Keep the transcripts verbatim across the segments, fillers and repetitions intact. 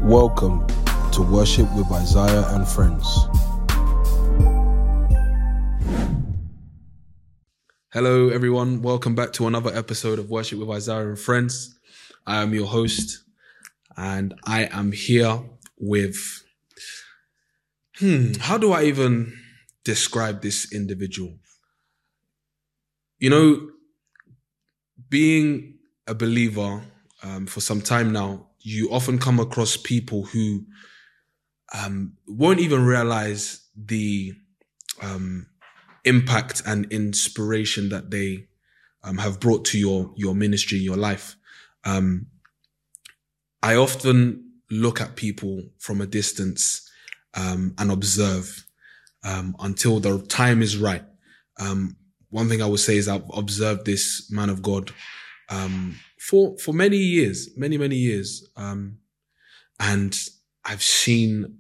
Welcome to Worship with Isaiah and Friends. Hello everyone, welcome back to another episode of Worship with Isaiah and Friends. I am your host and I am here with, hmm, how do I even describe this individual? You know, being a believer um, for some time now, you often come across people who um, won't even realize the um, impact and inspiration that they um, have brought to your your ministry, your life. Um, I often look at people from a distance um, and observe um, until the time is right. Um, one thing I would say is I've observed this man of God um, for for many years, many many years, um, and I've seen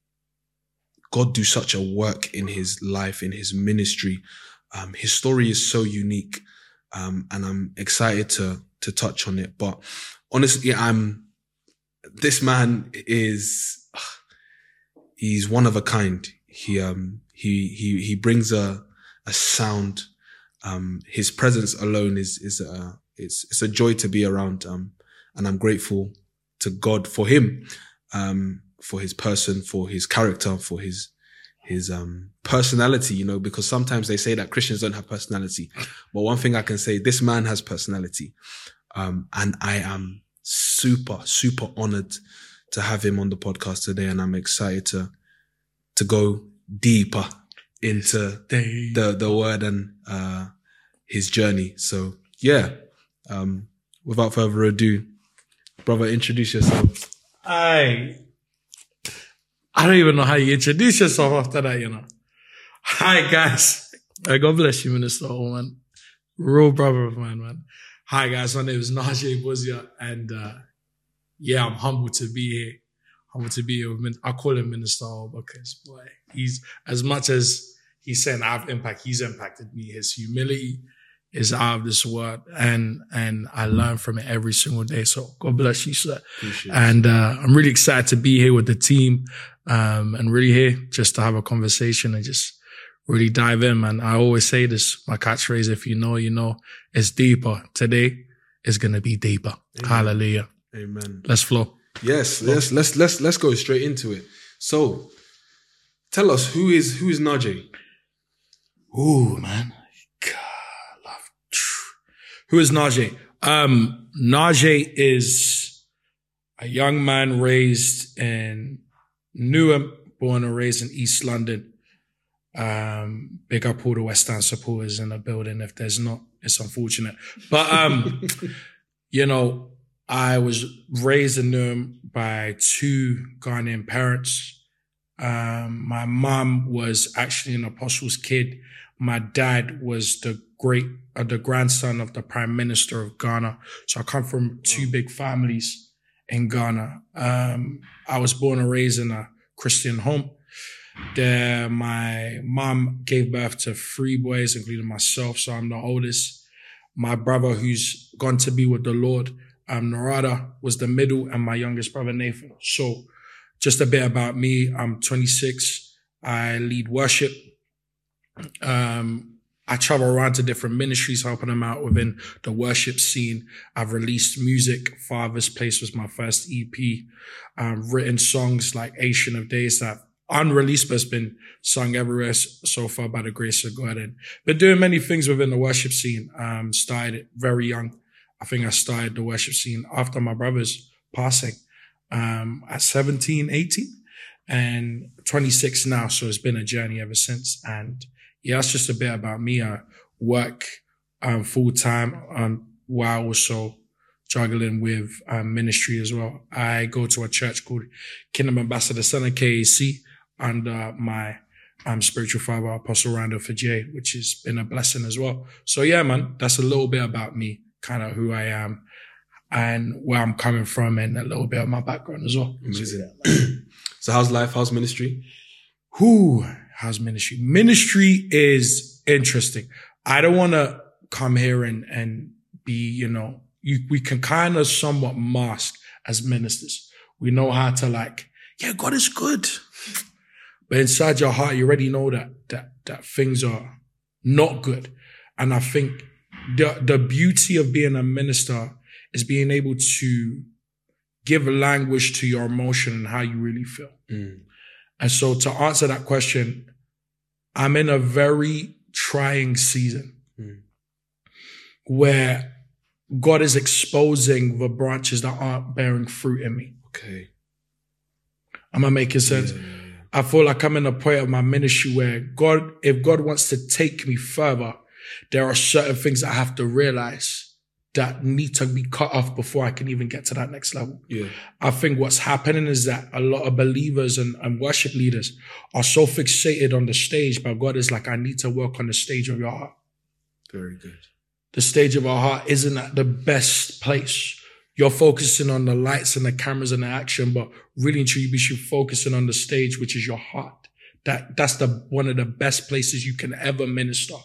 God do such a work in his life, in his ministry. Um, his story is so unique, um, and I'm excited to to touch on it. But honestly, I'm this man is he's one of a kind. He um he he he brings a a sound. Um, his presence alone is is a it's it's a joy to be around. Um, and I'm grateful to God for him. Um, for his person, for his character, for his, his, um, personality, you know, because sometimes they say that Christians don't have personality. But one thing I can say, this man has personality. Um, and I am super, super honored to have him on the podcast today. And I'm excited to, to go deeper into the, the word and, uh, his journey. So yeah, um, without further ado, brother, introduce yourself. I, I don't even know how you introduce yourself after that, you know. Hi, guys. Uh, God bless you, Minister Holman. Real brother of mine, man. Hi, guys. My name is Najee Buzia, and uh, yeah, I'm humbled to be here. Humbled to be here with Min- I call him Minister Hol because, boy, he's, as much as he's saying I have impact, he's impacted me. His humility is out of this world, and and I learn from it every single day. So God bless you, sir. Appreciate and uh, I'm really excited to be here with the team, um, and really here just to have a conversation and just really dive in, man. I always say this, my catchphrase, if you know, you know, it's deeper. Today is gonna be deeper. Amen. Hallelujah. Amen. Let's flow. Yes, let's let's let's let's go straight into it. So tell us, who is who is Najee? Ooh, man. Who is Najee? Um, Najee is a young man raised in Newham, born and raised in East London. Um, big up all the West Ham supporters in the building. If there's not, it's unfortunate. But, um, you know, I was raised in Newham by two Ghanaian parents. Um, my mom was actually an apostle's kid. My dad was the great, uh, the grandson of the Prime Minister of Ghana. So I come from two big families in Ghana. Um, I was born and raised in a Christian home. There, my mom gave birth to three boys, including myself. So I'm the oldest. My brother, who's gone to be with the Lord, um, Narada, was the middle, and my youngest brother, Nathan. So just a bit about me. I'm twenty-six. I lead worship. Um, I travel around to different ministries, helping them out within the worship scene. I've released music. Father's Place was my first E P. Um, written songs like Ancient of Days that unreleased, but has been sung everywhere so far by the grace of God. And been doing many things within the worship scene. Um, started very young. I think I started the worship scene after my brother's passing, um, at seventeen, eighteen, and twenty-six now. So it's been a journey ever since. And yeah, that's just a bit about me. I work um, full time um, while also juggling with um, ministry as well. I go to a church called Kingdom Ambassador Center, K A C, under my um, spiritual father, Apostle Randall Fajay, which has been a blessing as well. So yeah, man, that's a little bit about me, kind of who I am and where I'm coming from, and a little bit of my background as well. Amazing. So how's life? How's ministry? Who? How's ministry? Ministry is interesting. I don't want to come here and, and be, you know, you, we can kind of somewhat mask as ministers. We know how to like, yeah, God is good. But inside your heart, you already know that that that things are not good. And I think the the beauty of being a minister is being able to give language to your emotion and how you really feel. Mm. And so to answer that question, I'm in a very trying season mm. where God is exposing the branches that aren't bearing fruit in me. Okay. Am I making sense? Yeah, yeah, yeah. I feel like I'm in a point of my ministry where God, if God wants to take me further, there are certain things I have to realize that need to be cut off before I can even get to that next level. Yeah. I think what's happening is that a lot of believers and, and worship leaders are so fixated on the stage, but God is like, I need to work on the stage of your heart. Very good. The stage of our heart isn't at the best place. You're focusing on the lights and the cameras and the action, but really and truly, you should be focusing on the stage, which is your heart. That, that's the, one of the best places you can ever minister.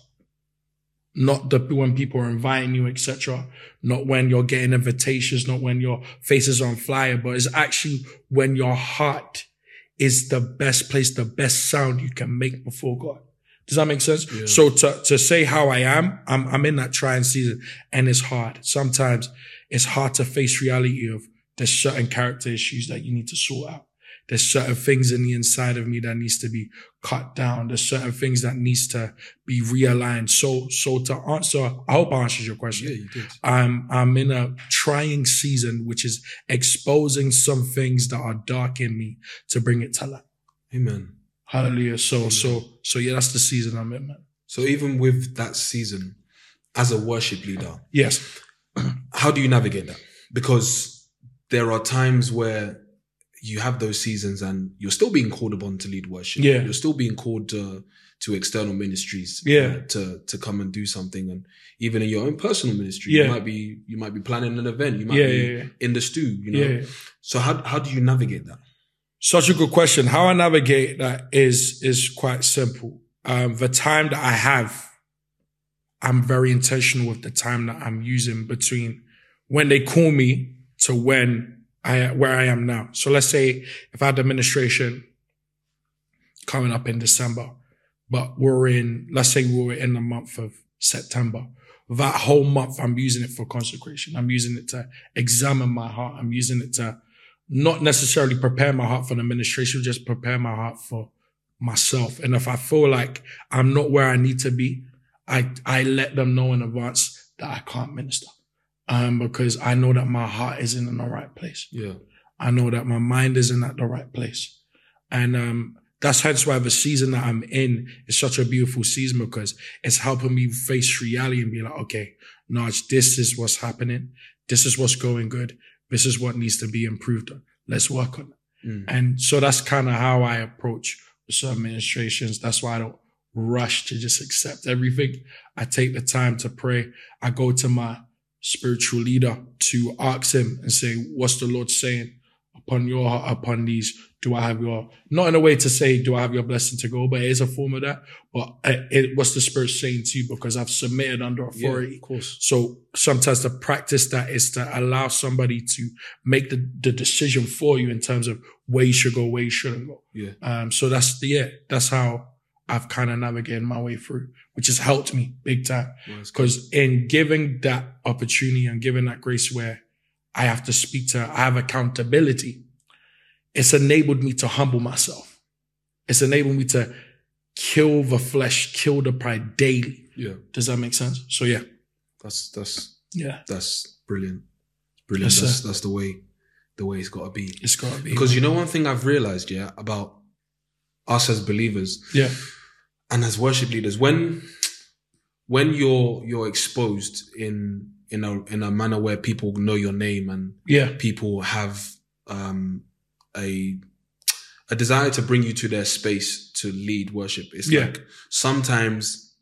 Not the, when people are inviting you, et cetera. Not when you're getting invitations, not when your face is on flyer, but it's actually when your heart is the best place, the best sound you can make before God. Does that make sense? Yeah. So to, to say how I am, I'm, I'm in that trying season and it's hard. Sometimes it's hard to face reality of there's certain character issues that you need to sort out. There's certain things in the inside of me that needs to be cut down. There's certain things that needs to be realigned. So, so to answer, I hope I answered your question. Yeah, you did. I'm, I'm in a trying season, which is exposing some things that are dark in me to bring it to light. Amen. Hallelujah. So, so, so yeah, that's the season I'm in, man. So even with that season, as a worship leader, Yes. how do you navigate that? Because there are times where you have those seasons and you're still being called upon to lead worship. Yeah. You're still being called uh, to external ministries. Yeah. uh, to, to come and do something. And even in your own personal ministry, Yeah. you might be, you might be planning an event. You might Yeah, be yeah, yeah. in the stew, you know? Yeah. So how, how do you navigate that? Such a good question. How I navigate that is, is quite simple. Um, the time that I have, I'm very intentional with the time that I'm using between when they call me to when I, where I am now. So let's say if I had administration coming up in December, but we're in, let's say we were in the month of September. That whole month, I'm using it for consecration. I'm using it to examine my heart. I'm using it to not necessarily prepare my heart for the administration, just prepare my heart for myself. And if I feel like I'm not where I need to be, I, I let them know in advance that I can't minister. Um, because I know that my heart isn't in the right place. Yeah. I know that my mind isn't at the right place. And, um, that's hence why the season that I'm in is such a beautiful season, because it's helping me face reality and be like, okay, Naj, this is what's happening. This is what's going good. This is what needs to be improved on. Let's work on it. Mm. And so that's kind of how I approach certain administrations. That's why I don't rush to just accept everything. I take the time to pray. I go to my spiritual leader to ask him and say, what's the Lord saying upon your heart, upon these? Do I have your, not in a way to say, do I have your blessing to go, but it is a form of that. But it, it, what's the Spirit saying to you? Because I've submitted under authority. Yeah, of course. So sometimes to practice that is to allow somebody to make the, the decision for you in terms of where you should go, where you shouldn't go. Yeah. Um, so that's the, yeah, that's how I've kind of navigated my way through, which has helped me big time. Because in giving that opportunity and giving that grace where I have to speak to, I have accountability, it's enabled me to humble myself. It's enabled me to kill the flesh, kill the pride daily. Yeah. Does that make sense? So yeah. That's, that's, Yeah. that's brilliant. Brilliant. Yes, that's, sir. that's the way, the way it's got to be. It's got to be. Because you know, one thing I've realized, yeah, about us as believers. Yeah. And as worship leaders, when, when you're, you're exposed in, in a, in a manner where people know your name and Yeah. people have, um, a, a desire to bring you to their space to lead worship. It's Yeah. like sometimes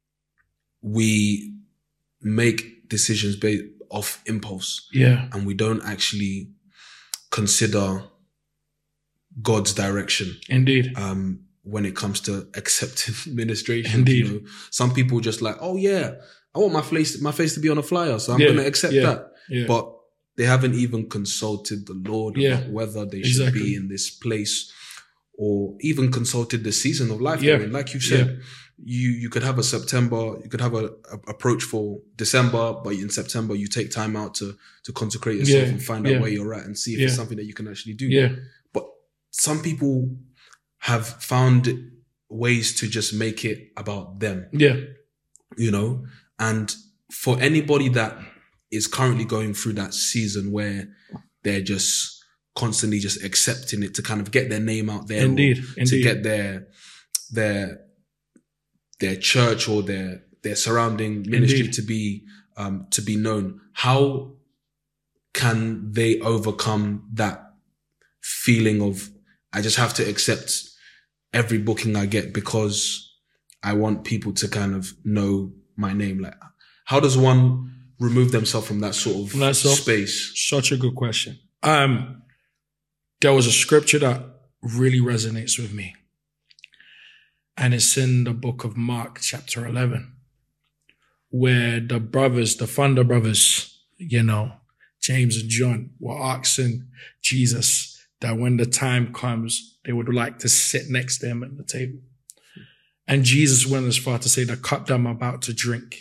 we make decisions based off impulse Yeah. and we don't actually consider God's direction. Indeed. Um, when it comes to accepting ministration. Indeed. You know, some people just like, oh yeah, I want my face, my face to be on a flyer, so I'm Yeah, going to accept yeah, that. yeah. But they haven't even consulted the Lord Yeah, about whether they should exactly. be in this place, or even consulted the season of life. Yeah. I mean, like you said, you, you could have a September, you could have a, a approach for December, but in September you take time out to, to consecrate yourself Yeah. and find Yeah. out where you're at and see if Yeah. it's something that you can actually do. Yeah. But some people have found ways to just make it about them, Yeah. you know, and for anybody that is currently going through that season where they're just constantly just accepting it to kind of get their name out there, Indeed. or Indeed. to get their their their church or their their surrounding ministry Indeed. to be um to be known. How can they overcome that feeling of, I just have to accept every booking I get because I want people to kind of know my name? Like, how does one remove themselves from that sort of From that sort- space? Such a good question. Um, there was a scripture that really resonates with me. And it's in the book of Mark, chapter eleven, where the brothers, the Thunder brothers, you know, James and John, were asking Jesus that when the time comes, they would like to sit next to him at the table. And Jesus went as far to say, the cup that I'm about to drink,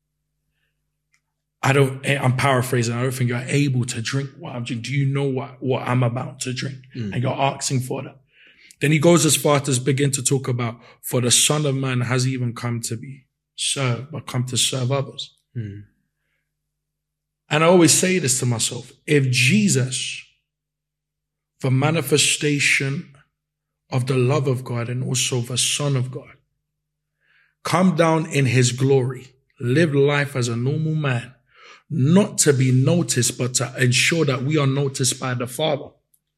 I don't, I'm paraphrasing, I don't think you're able to drink what I'm drinking. Do you know what, what I'm about to drink? Mm. And you're asking for that. Then he goes as far to begin to talk about, for the Son of Man hasn't even come to be served, but come to serve others. Mm. And I always say this to myself, if Jesus, the manifestation of the love of God and also the Son of God, come down in his glory, live life as a normal man, not to be noticed, but to ensure that we are noticed by the Father.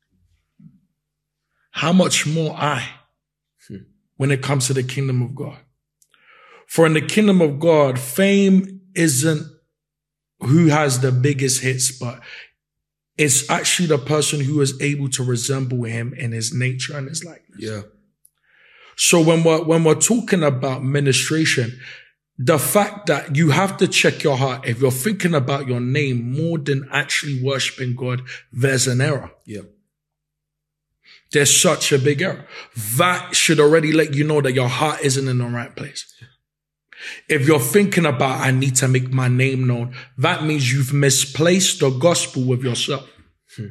How much more I, when it comes to the kingdom of God? For in the kingdom of God, fame isn't who has the biggest hits, but it's actually the person who is able to resemble him in his nature and his likeness. Yeah. So when we're, when we're talking about ministration, the fact that you have to check your heart, if you're thinking about your name more than actually worshiping God, there's an error. Yeah. There's such a big error. That should already let you know that your heart isn't in the right place. If you're thinking about, I need to make my name known, that means you've misplaced the gospel with yourself. Hmm.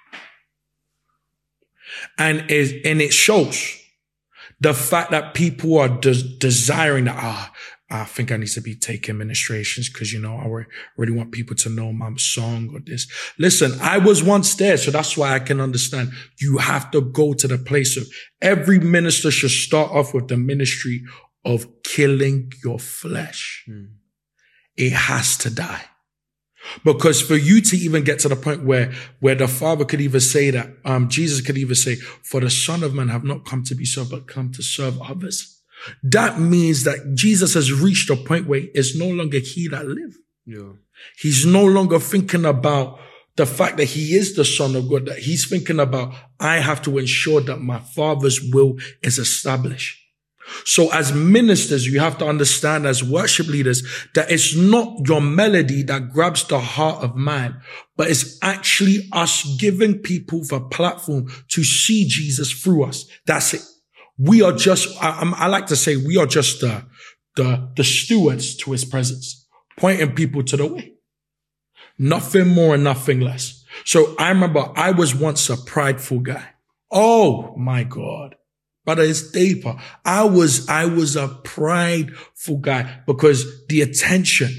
And it, and it shows the fact that people are de- desiring that, ah, I think I need to be taking ministrations because, you know, I really want people to know my song or this. Listen, I was once there, so that's why I can understand. You have to go to the place of, every minister should start off with the ministry of killing your flesh. Mm. It has to die. Because for you to even get to the point where, where the Father could even say that, um, Jesus could even say, for the Son of Man have not come to be served, but come to serve others. That means that Jesus has reached a point where it's no longer he that lives. Yeah. He's no longer thinking about the fact that he is the Son of God, that he's thinking about, I have to ensure that my Father's will is established. So as ministers, you have to understand, as worship leaders, that it's not your melody that grabs the heart of man, but it's actually us giving people the platform to see Jesus through us. That's it. We are just, I, I like to say, we are just the, the, the stewards to his presence, pointing people to the way. Nothing more and nothing less. So I remember I was once a prideful guy. Oh my God. But it's deeper. I was, I was a prideful guy because the attention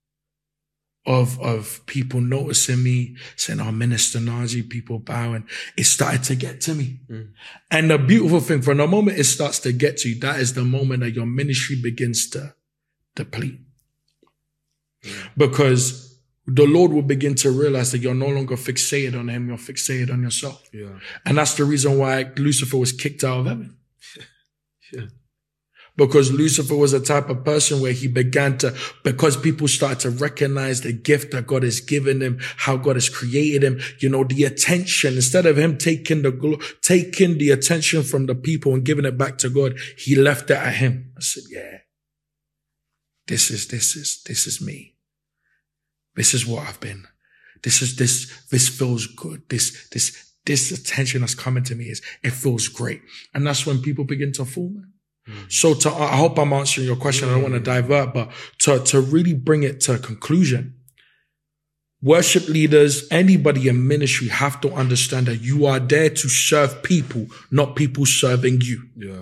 of, of people noticing me, saying, oh, Minister Najee, people bowing, it started to get to me. Mm. And the beautiful thing, from the moment it starts to get to you, that is the moment that your ministry begins to deplete. Mm. Because the Lord will begin to realize that you're no longer fixated on him, you're fixated on yourself. Yeah. And that's the reason why Lucifer was kicked out of heaven. Yeah. Because Lucifer was a type of person where he began to, because people started to recognize the gift that God has given him, how God has created him, you know, the attention, instead of him taking the, taking the attention from the people and giving it back to God, he left it at him. I said, yeah, this is, this is, this is me. This is what I've been. This is, this, this feels good. This, this, this attention that's coming to me is, it feels great. And that's when people begin to fall, man. Mm. So to, I hope I'm answering your question. Yeah. I don't want to divert, but to, to really bring it to a conclusion, worship leaders, anybody in ministry have to understand that you are there to serve people, not people serving you. Yeah.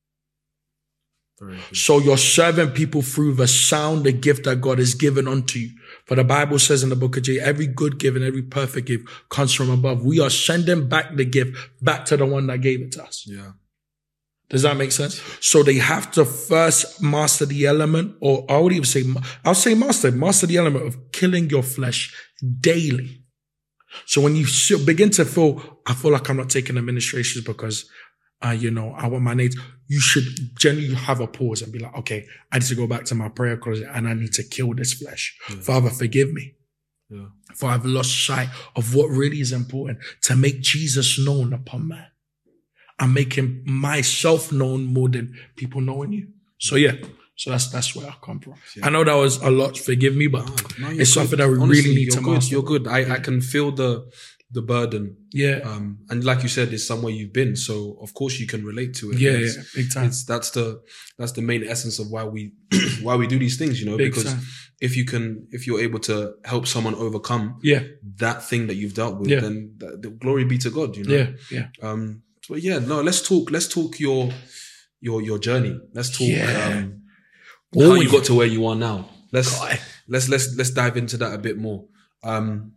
Very good. So you're serving people through the sound, the gift that God has given unto you. For the Bible says in the book of James, every good gift and every perfect gift comes from above. We are sending back the gift back to the one that gave it to us. Yeah. Does that make sense? So they have to first master the element, or I would even say, I'll say master, master the element of killing your flesh daily. So when you begin to feel, I feel like I'm not taking administrations because, uh, you know, I want my needs, you should generally have a pause and be like, okay, I need to go back to my prayer closet and I need to kill this flesh. Yeah. Father, forgive me. Yeah. For I've lost sight of what really is important, to make Jesus known upon man. I'm making myself known more than people knowing you. So yeah, so that's that's where I come from. Yeah. I know that was a lot. Forgive me, but no, no, it's something good. that we Honestly, really need to good. master. You're good. I, yeah. I can feel the the burden. Yeah. Um, and like you said, it's somewhere you've been, so of course you can relate to it. Yeah, it's, yeah, big time. It's, that's the that's the main essence of why we why we do these things. You know, big because time. if you can, if you're able to help someone overcome yeah. that thing that you've dealt with, yeah. then the, the glory be to God. You know. Yeah. Yeah. Um. But yeah, no, let's talk, let's talk your, your, your journey. Let's talk, yeah. um, how you got to where you are now. Let's, God. let's, let's, let's dive into that a bit more. Um,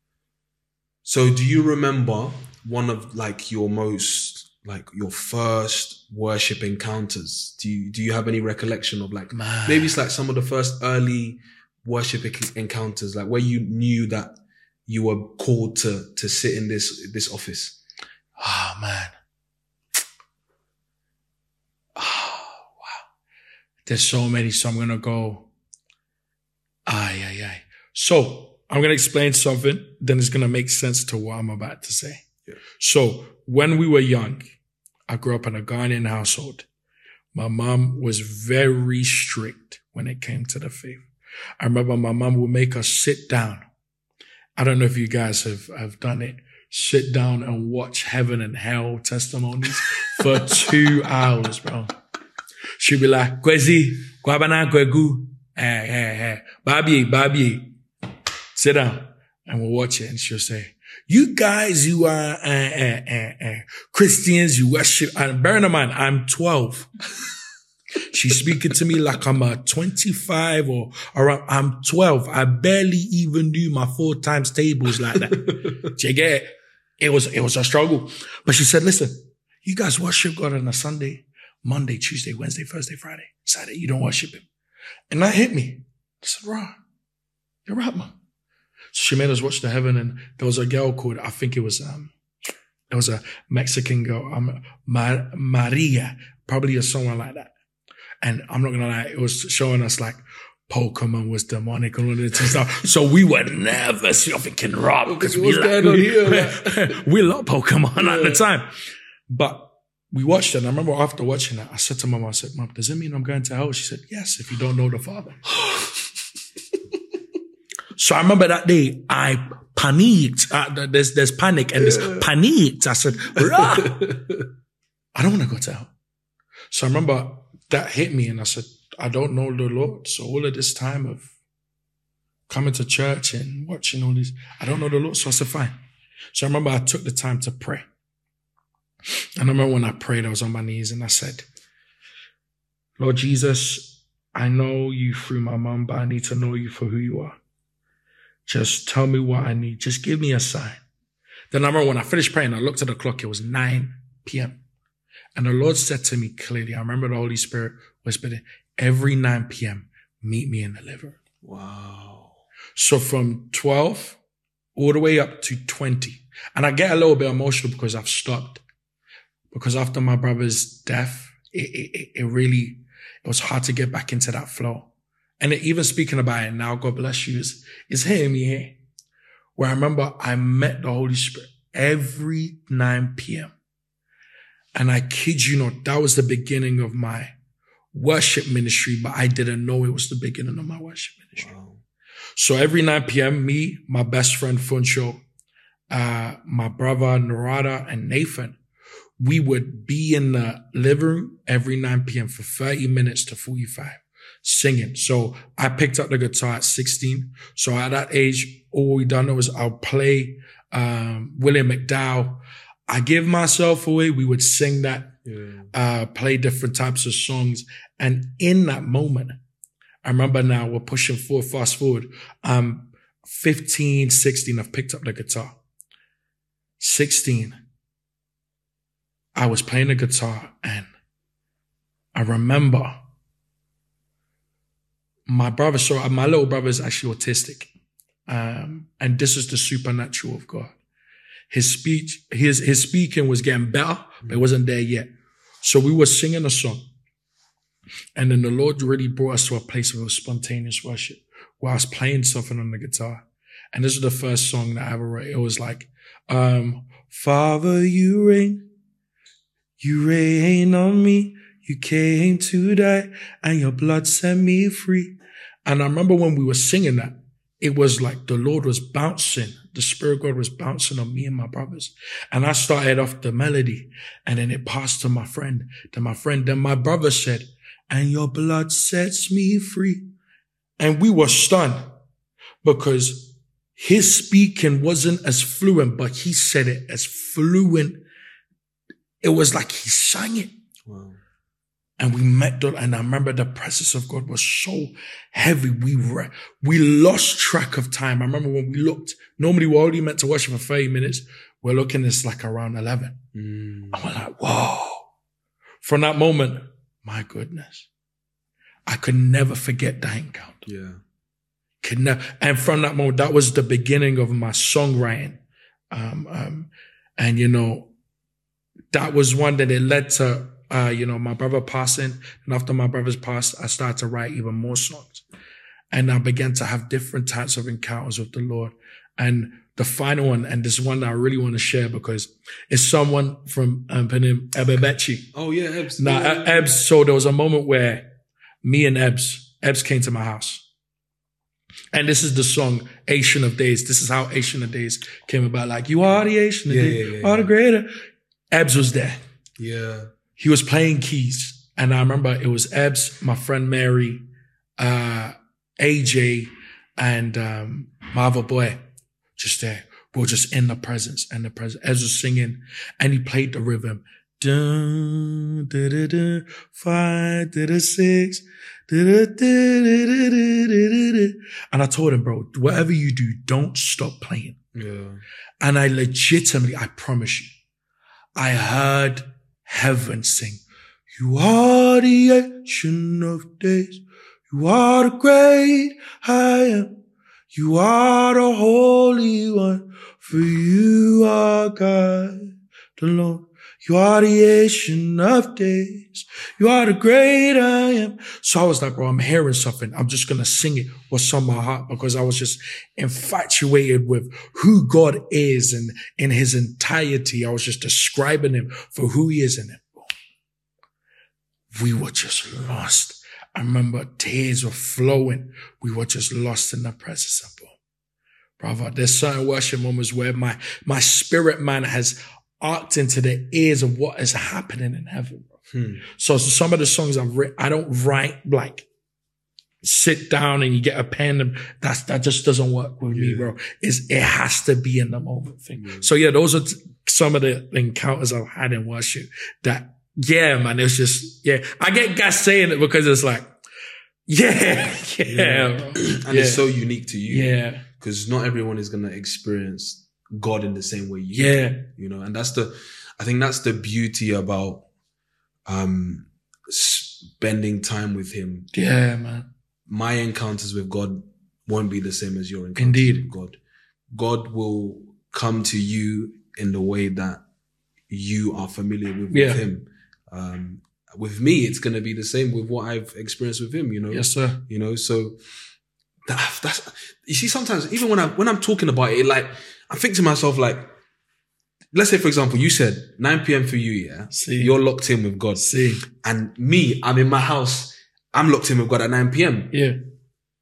so do you remember one of like your most, like your first worship encounters? Do you, do you have any recollection of like, Man. maybe it's like some of the first early worship encounters, like where you knew that you were called to, to sit in this, this office? Oh man. There's so many, so I'm going to go, ay, ay, ay. So I'm going to explain something, then it's going to make sense to what I'm about to say. Yeah. So when we were young, I grew up in a Ghanaian household. My mom was very strict when it came to the faith. I remember my mom would make us sit down. I don't know if you guys have, have done it. Sit down and watch heaven and hell testimonies for two hours, bro. She'd be like, Kwezi, Kwabana Kwegu, eh, eh, eh, Babi, Babi, sit down. And we'll watch it. And she'll say, you guys, you are eh, eh, eh, eh, Christians, you worship. And bear in mind, I'm twelve. She's speaking to me like I'm a twenty-five or around, I'm twelve. I barely even knew my four times tables like that. Do you get it? It was, it was a struggle. But she said, listen, you guys worship God on a Sunday, Monday, Tuesday, Wednesday, Thursday, Friday, Saturday. You don't worship him. And that hit me. I said, right. You're right, man. So she made us watch the heaven, and there was a girl called, I think it was, um, there was a Mexican girl, um, Mar- Maria, probably or someone like that. And I'm not going to lie, it was showing us like Pokemon was demonic and all this stuff. So we were never thinking rock because we, like, we, we love Pokemon yeah. at the time. But we watched it. And I remember after watching that, I said to Mom, I said, Mom, does it mean I'm going to hell? She said, yes, if you don't know the Father. So I remember that day, I panicked. Uh, there's, there's panic and there's yeah. panicked. I said, rah! I don't want to go to hell. So I remember that hit me and I said, I don't know the Lord. So all of this time of coming to church and watching all these, I don't know the Lord. So I said, fine. So I remember I took the time to pray. And I remember when I prayed, I was on my knees and I said, Lord Jesus, I know you through my mom, but I need to know you for who you are. Just tell me what I need. Just give me a sign. Then I remember when I finished praying, I looked at the clock. It was nine p.m. And the Lord said to me clearly, I remember the Holy Spirit whispered, every nine p.m., meet me in the living room. Wow. So from twelve all the way up to twenty. And I get a little bit emotional because I've stopped. Because after my brother's death, it, it, it really, it was hard to get back into that flow. And even speaking about it now, God bless you, is, is hitting me here. Where I remember I met the Holy Spirit every nine p.m. And I kid you not, that was the beginning of my worship ministry, but I didn't know it was the beginning of my worship ministry. Wow. So every nine p.m., me, my best friend Funcho, uh, my brother Narada, and Nathan, we would be in the living room every nine p.m. for thirty minutes to forty-five, singing. So I picked up the guitar at sixteen. So at that age, all we done was I'll play um, William McDowell. I Give Myself Away. We would sing that, yeah. uh, play different types of songs. And in that moment, I remember now we're pushing forward, fast forward. Um, fifteen, sixteen, I've picked up the guitar. sixteen, I was playing the guitar and I remember my brother, so my little brother is actually autistic. Um, and this is the supernatural of God. His speech, his, his speaking was getting better, but it wasn't there yet. So we were singing a song. And then the Lord really brought us to a place of spontaneous worship where I was playing something on the guitar. And this is the first song that I ever wrote. It was like, um, Father, you reign, you reign on me. You came to die and your blood set me free. And I remember when we were singing that, it was like the Lord was bouncing. The Spirit of God was bouncing on me and my brothers. And I started off the melody and then it passed to my friend, to my friend. Then my brother said, and your blood sets me free. And we were stunned because his speaking wasn't as fluent, but he said it as fluent. It was like he sang it. Wow. And we met, and I remember the presence of God was so heavy. We re- we lost track of time. I remember when we looked, normally we're only meant to worship for thirty minutes. We're looking, it's like around eleven. Mm. And we're like, whoa. From that moment, my goodness, I could never forget that encounter. Yeah. Could never. And from that moment, that was the beginning of my songwriting. Um, um, and you know, that was one that it led to, Uh, you know, my brother passing. And after my brother's passed, I started to write even more songs. And I began to have different types of encounters with the Lord. And the final one, and this one that I really want to share because it's someone from um, Ebebechi. Oh, yeah, Ebs. Now, yeah, yeah. Ebs, so there was a moment where me and Ebs, Ebs came to my house. And this is the song, Ancient of Days. This is how Ancient of Days came about. Like, you are the Ancient of Yeah, Days, yeah, yeah, are the yeah. greater. Ebs was there. Yeah. He was playing keys. And I remember it was Ebs, my friend Mary, uh, A J, and um, my other boy just there. We were just in the presence and the presence. Ebs was singing and he played the rhythm. Dun, da, da, da, five, da, da, six, da, da, da, da, da, da, da, da. And I told him, bro, whatever you do, don't stop playing. Yeah. And I legitimately, I promise you, I heard heaven sing, you are the Ancient of Days. You are the great I am. You are the Holy One. For you are God, the Lord. You are the Ancient of Days. You are the great I am. So I was like, bro, I'm hearing something. I'm just going to sing it what's on my heart because I was just infatuated with who God is and in his entirety. I was just describing him for who he is in him. We were just lost. I remember tears were flowing. We were just lost in the presence of God. Brother, there's certain worship moments where my, my spirit man has arced into the ears of what is happening in heaven. Hmm. So, so some of the songs I've written, I don't write like sit down and you get a pen and that's, that just doesn't work with yeah. me, bro. It's, it has to be in the moment thing. Yeah. So yeah, those are t- some of the encounters I've had in worship that, yeah, man, it's just, yeah. I get gas saying it because it's like, yeah, yeah. yeah. And yeah. it's so unique to you. Yeah. Because not everyone is going to experience God in the same way you yeah. do, you know, and that's the, I think that's the beauty about, um, spending time with him. Yeah, man. My encounters with God won't be the same as your encounters Indeed. with God. God will come to you in the way that you are familiar with, yeah. with him. Um, with me, it's going to be the same with what I've experienced with him, you know? Yes, sir. You know, so that, that's, you see, sometimes even when I, when I'm talking about it, like, I think to myself, like, let's say, for example, you said nine p.m. for you, yeah? See. You're locked in with God. See. And me, I'm in my house, I'm locked in with God at nine p.m. Yeah.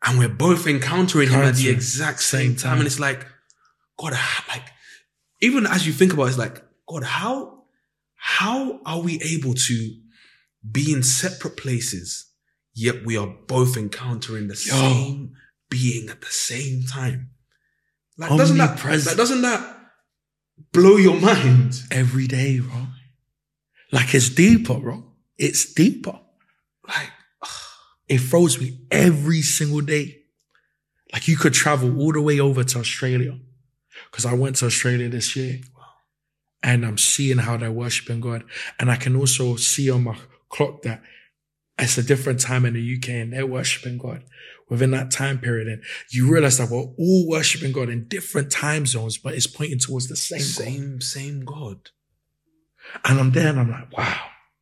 and we're both encountering him at the Encountering exact same same time. time. And it's like, God, how- like, even as you think about it, it's like, God, how, how are we able to be in separate places, yet we are both encountering the Yo. same being at the same time? Like, doesn't that, Omnipresent. like, doesn't that blow your mind? Every day, bro. Like it's deeper, bro. It's deeper. Like, It throws me every single day. Like you could travel all the way over to Australia. Because I went to Australia this year. And I'm seeing how they're worshiping God. And I can also see on my clock that it's a different time in the U K and they're worshiping God within that time period. And you realize that we're all worshiping God in different time zones, but it's pointing towards the same, same, God. same God. And I'm there and I'm like, wow.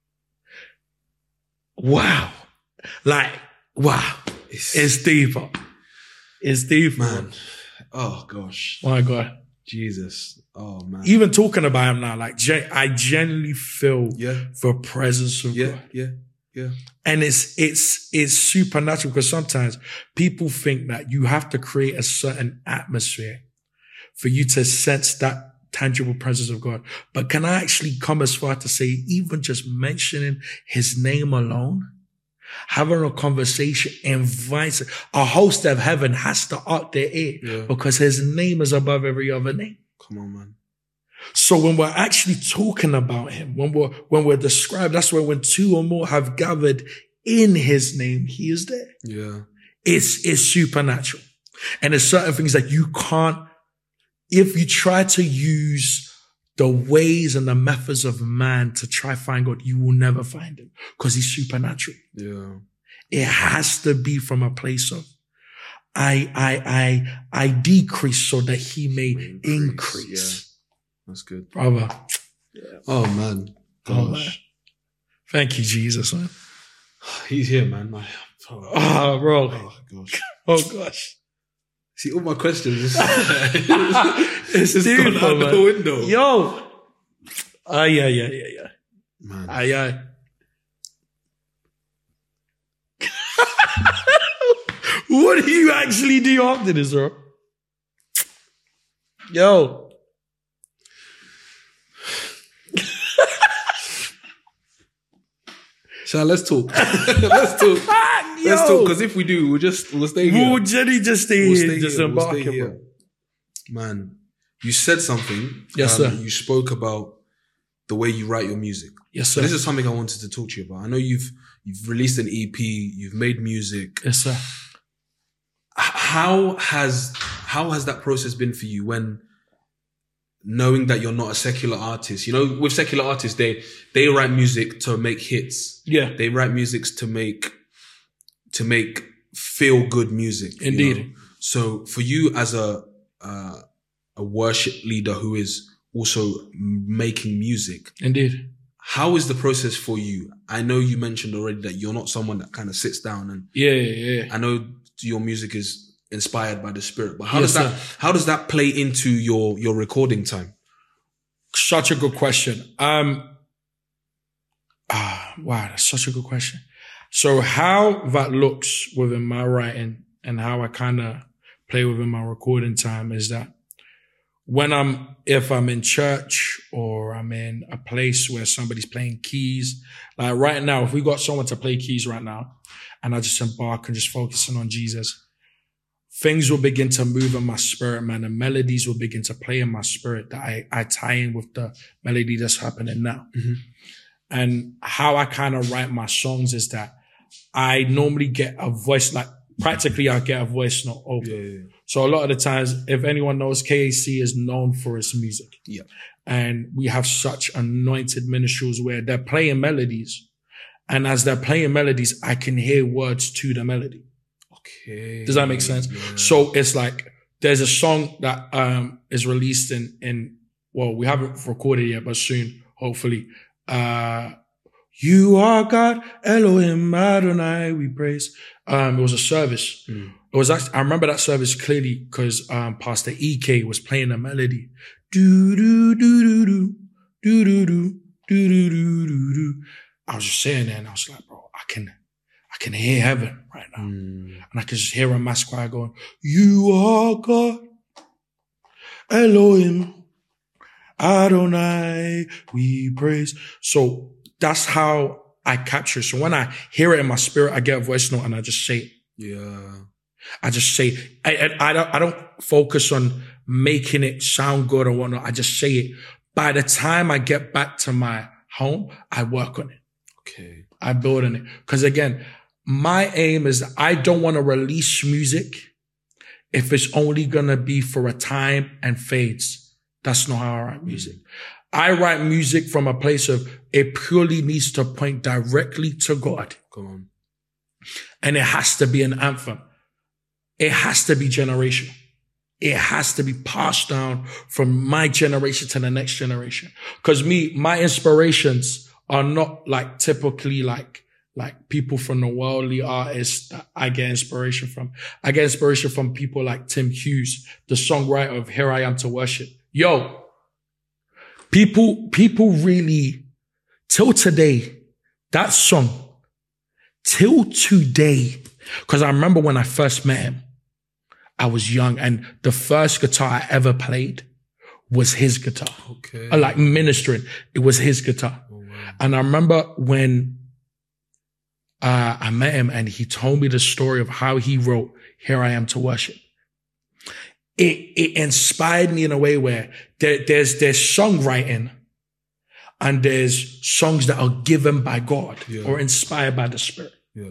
Wow. Like, wow. It's, It's deeper. It's deeper. man. Oh gosh. My God. Jesus. Oh man. Even talking about him now, like gen- I genuinely feel Yeah. the presence of Yeah. God. Yeah. Yeah. And it's, it's, it's supernatural because sometimes people think that you have to create a certain atmosphere for you to sense that tangible presence of God. But can I actually come as far to say, even just mentioning his name alone, having a conversation invites a host of heaven has to arc their ear Yeah. because his name is above every other name. Come on, man. So when we're actually talking about him, when we're, when we're described, that's where when two or more have gathered in his name, he is there. Yeah. It's, it's supernatural. And there's certain things that you can't, if you try to use the ways and the methods of man to try find God, you will never find him because he's supernatural. Yeah. It has to be from a place of I, I, I, I decrease so that he may increase. Increase, That's good. Brother. Oh man. Oh, Gosh. man. Thank you, Jesus, man. He's here, man. My, oh, Oh, bro. oh, gosh. Oh, gosh. See, all my questions is It's just deeper, gone out man. the window. Yo. Ah, yeah, yeah, yeah, yeah. Man. Aye, aye. What do you actually do after this, bro? Yo. Shall let's talk. let's talk. Let's Yo. talk. Because if we do, we'll just we'll stay here. We'll Jenny just stay We'll here, stay just here. We'll embark stay it, here. bro. Man, you said something. Yes, um, sir. You spoke about the way you write your music. Yes, So sir. this is something I wanted to talk to you about. I know you've you've released an E P, you've made music. Yes, sir. How has how has that process been for you when knowing that you're not a secular artist? You know, with secular artists, they they write music to make hits. Yeah. They write music to make to make feel good music. you Indeed. know? So for you as a uh, a worship leader who is also making music, Indeed. how is the process for you? I know you mentioned already that you're not someone that kind of sits down, and Yeah, yeah, yeah. I know your music is inspired by the Spirit, but how Yes, does that sir. how does that play into your your recording time? Such a good question. Um, ah, wow, that's such a good question. So how that looks within my writing and how I kind of play within my recording time is that when I'm, if I'm in church or I'm in a place where somebody's playing keys, like right now, if we got someone to play keys right now and I just embark and just focusing on Jesus, things will begin to move in my spirit, man, and melodies will begin to play in my spirit that I, I tie in with the melody that's happening now. Mm-hmm. And how I kind of write my songs is that I normally get a voice, like practically I get a voice note open. Yeah, yeah, So a lot of the times, if anyone knows, K A C is known for its music. yeah. And we have such anointed minstrels where they're playing melodies. And as they're playing melodies, I can hear words to the melody. Okay. Does that make sense? Yeah. So it's like, there's a song that um is released in, in, well, we haven't recorded yet, but soon, hopefully. Uh, you are God, Elohim Adonai, we praise. Um, it was a service. Mm. It was actually, I remember that service clearly because um, Pastor E K was playing a melody. Do, do, do, do, do, do, do, do, do, do, do, do, do. I was just saying that and I was like, bro, I can, I can hear heaven right now. Mm. And I can just hear a mass choir going, you are God, Elohim, Adonai, we praise. So that's how I capture it. So when I hear it in my spirit, I get a voice note and I just say it. Yeah. I just say, I, I, I don't, I don't focus on making it sound good or whatnot. I just say it. By the time I get back to my home, I work on it. Okay. I build on it. Cause again, my aim is that I don't want to release music if it's only going to be for a time and fades. That's not how I write music. I write music from a place of it purely needs to point directly to God. Come on. And it has to be an anthem. It has to be generational. It has to be passed down from my generation to the next generation. Cause me, my inspirations are not like typically like, like people from the worldly artists that I get inspiration from. I get inspiration from people like Tim Hughes, the songwriter of Here I Am to Worship. Yo, people, people really, till today, that song, till today, because I remember when I first met him, I was young and the first guitar I ever played was his guitar. Okay. I like ministering. It was his guitar. Oh, wow. And I remember when uh, I met him and he told me the story of how he wrote Here I Am to Worship. It, it inspired me in a way where there, there's, there's songwriting and there's songs that are given by God Yeah. or inspired by the Spirit. Yeah.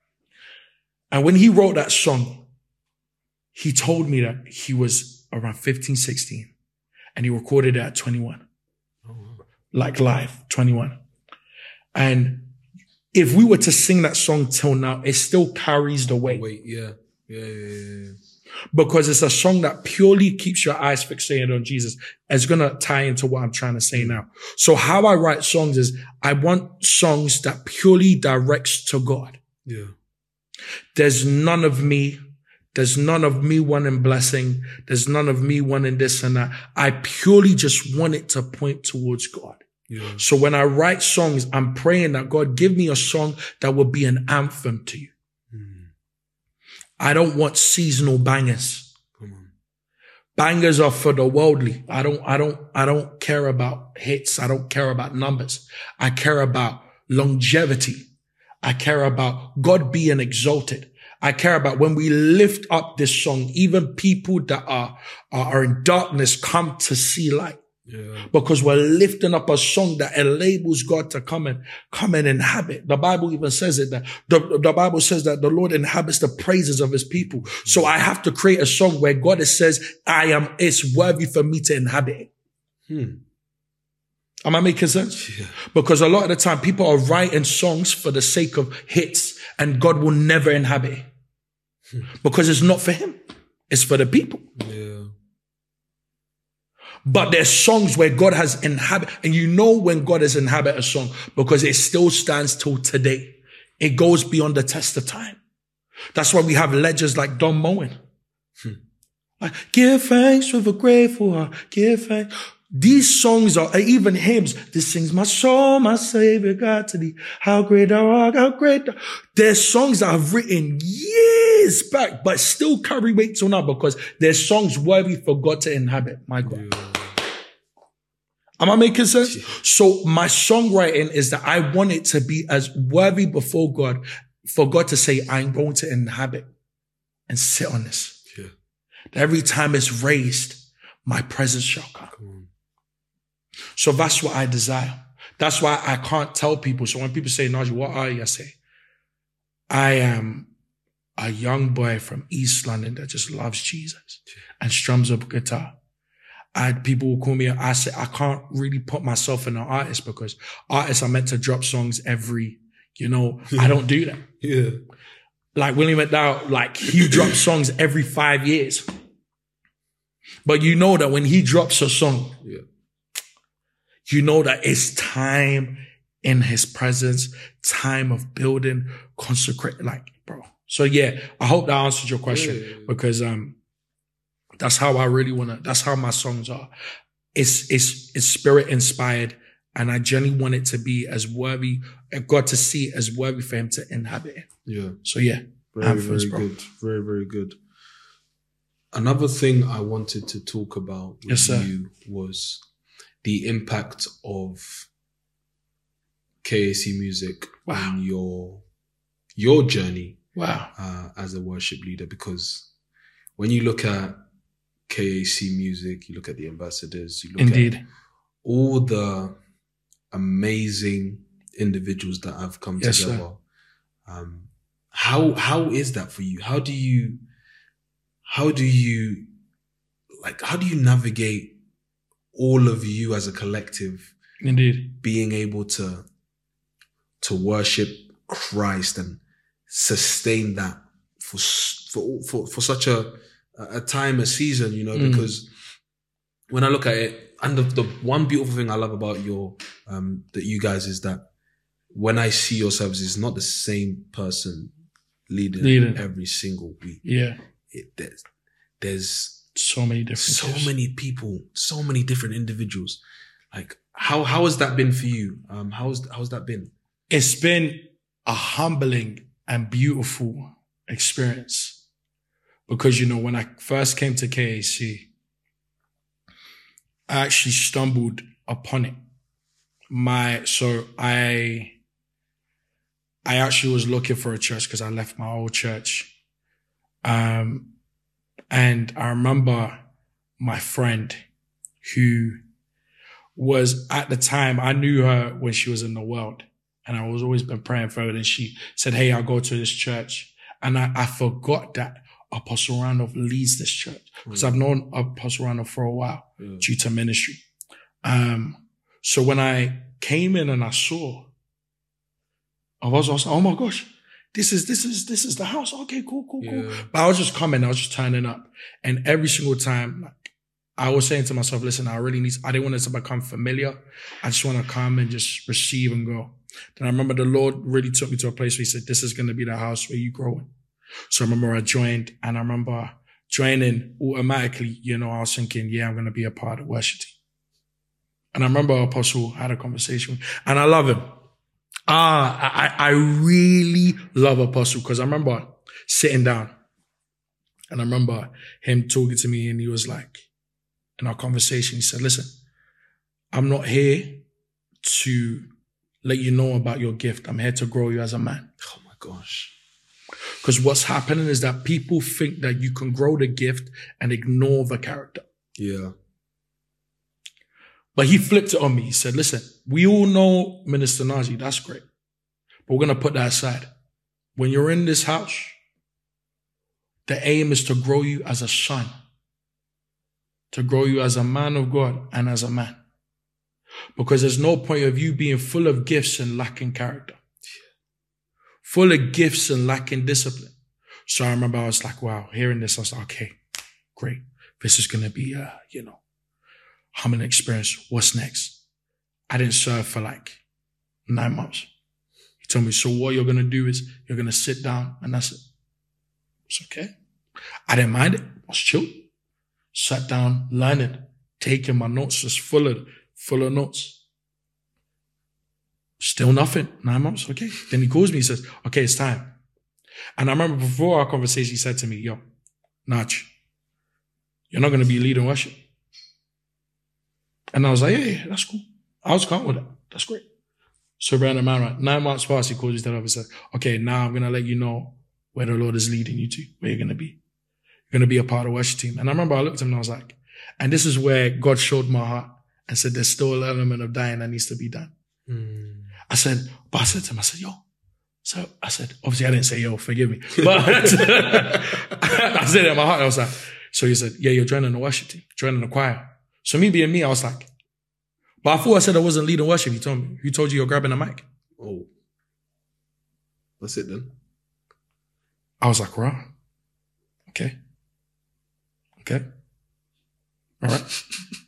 And when he wrote that song, he told me that he was around fifteen, sixteen and he recorded it at twenty-one. Oh, wow. Like live, twenty-one. And if we were to sing that song till now, it still carries the weight. Wait, yeah. Yeah, yeah, yeah, yeah. Because it's a song that purely keeps your eyes fixated on Jesus. It's going to tie into what I'm trying to say now. So how I write songs is I want songs that purely directs to God. Yeah. There's none of me. There's none of me wanting blessing. There's none of me wanting this and that. I purely just want it to point towards God. Yeah. So when I write songs, I'm praying that God give me a song that will be an anthem to you. Mm. I don't want seasonal bangers. Come on. Bangers are for the worldly. I don't, I don't, I don't care about hits. I don't care about numbers. I care about longevity. I care about God being exalted. I care about when we lift up this song, even people that are, are in darkness come to see light. Yeah. Because we're lifting up a song that enables God to come and come and inhabit. The Bible even says it that the, the Bible says that the Lord inhabits the praises of his people. So I have to create a song where God says, I am, it's worthy for me to inhabit it. Hmm. Am I making sense? Yeah. Because a lot of the time people are writing songs for the sake of hits and God will never inhabit it. Hmm. Because it's not for him. It's for the people. Yeah. But there's songs where God has inhabit, and you know when God has inhabit a song because it still stands till today. It goes beyond the test of time. That's why we have legends like Don Moen. Hmm. Like, give thanks with a grateful heart. Give thanks. These songs are even hymns. This sings my soul, my Savior God to thee. How great thou art, how great thou. There's songs that I've written years back, but still carry weight till now because there's songs worthy for God to inhabit. My God. Yeah. Am I making sense? So my songwriting is that I want it to be as worthy before God, for God to say, I'm going to inhabit and sit on this. Yeah. Every time it's raised, my presence shall come. Come on. So that's what I desire. That's why I can't tell people. So when people say, Najee, what are you? I say, I am a young boy from East London that just loves Jesus and strums up guitar. I had people who call me, I say, I can't really put myself in an artist because artists are meant to drop songs every, you know, yeah. I don't do that. Yeah. Like William McDowell, like he drops songs every five years. But you know that when he drops a song, yeah. you know that it's time in his presence, time of building, consecrate, like, bro. So yeah, I hope that answered your question yeah. because, um, that's how I really want to, that's how my songs are. It's, it's, it's spirit inspired And I genuinely want it to be as worthy, God to see it as worthy for him to inhabit it. Yeah. So yeah. Very, Anthems, very bro. good. Very, very good. Another thing I wanted to talk about with Yes, sir. you was the impact of K A C Music Wow. on your your journey Wow. uh, as a worship leader. Because when you look at K A C Music, you look at the ambassadors, you look Indeed. at all the amazing individuals that have come Yes, together. sir. Um, how how is that for you? How do you how do you like how do you navigate all of you as a collective Indeed. being able to to worship Christ and sustain that for s- for for, for such a a time, a season, you know? Mm. Because when I look at it, and the, the one beautiful thing I love about your um that you guys is that when I see your services, it's not the same person leading, Leading. every single week. Yeah. It, there's there's So many different so gifts. many people, so many different individuals. Like how how has that been for you? Um, how's how's that been? It's been a humbling and beautiful experience because, you know, when I first came to K A C, I actually stumbled upon it. My, so I, I actually was looking for a church because I left my old church. Um, and I remember my friend who was at the time, I knew her when she was in the world. And I was always been praying for her. And she said, hey, I'll go to this church. And I, I forgot that Apostle Randolph leads this church because I've known Apostle Randolph for a while Yeah. due to ministry. Um, so when I came in and I saw, I was also, oh my gosh, this is, this is, this is the house. Okay, cool, cool, cool. Yeah. But I was just coming, I was just turning up. And every single time, like, I was saying to myself, listen, I really need, I didn't want it to become familiar. I just want to come and just receive and go. Then I remember the Lord really took me to a place where he said, this is going to be the house where you grow in. So I remember I joined, and I remember joining automatically, you know, I was thinking, yeah, I'm going to be a part of the worship team. And I remember Apostle had a conversation, and I love him. Ah, I, I really love Apostle because I remember sitting down, and I remember him talking to me, and he was like, in our conversation, he said, listen, I'm not here to let you know about your gift. I'm here to grow you as a man. Oh my gosh. Because what's happening is that people think that you can grow the gift and ignore the character. Yeah. But he flipped it on me. He said, listen, we all know Minister Naji. That's great. But we're going to put that aside. When you're in this house, the aim is to grow you as a son, to grow you as a man of God and as a man. Because there's no point of you being full of gifts and lacking character. Full of gifts and lacking discipline. So I remember I was like, wow, hearing this, I was like, okay, great. This is going to be, uh, you know, humbling experience. What's next? I didn't serve for like nine months. He told me, so what you're going to do is you're going to sit down and that's it. It's okay. I didn't mind it. I was chill. Sat down, learning, taking my notes, just full of, full of notes. Still nothing. Nine months. Okay. Then he calls me. He says, okay, it's time. And I remember before our conversation, he said to me, yo, Nach, you're not going to be leading worship. And I was like, yeah, yeah, that's cool. I was calm with that. That's great. So random man, right? Nine months past, he calls me that up and said, okay, now I'm going to let you know where the Lord is leading you to, where you're going to be. You're going to be a part of the worship team. And I remember I looked at him and I was like, and this is where God showed my heart and said, there's still an element of dying that needs to be done. Mm. I said, but I said to him, I said, yo. So I said, obviously I didn't say, yo, forgive me. But I said it in my heart. I was like, so he said, yeah, you're joining the worship team, joining the choir. So me being me, I was like, but I thought I said I wasn't leading worship. He told me, who told you you're grabbing the mic? Oh. That's it then. I was like, right. Okay. Okay. All right.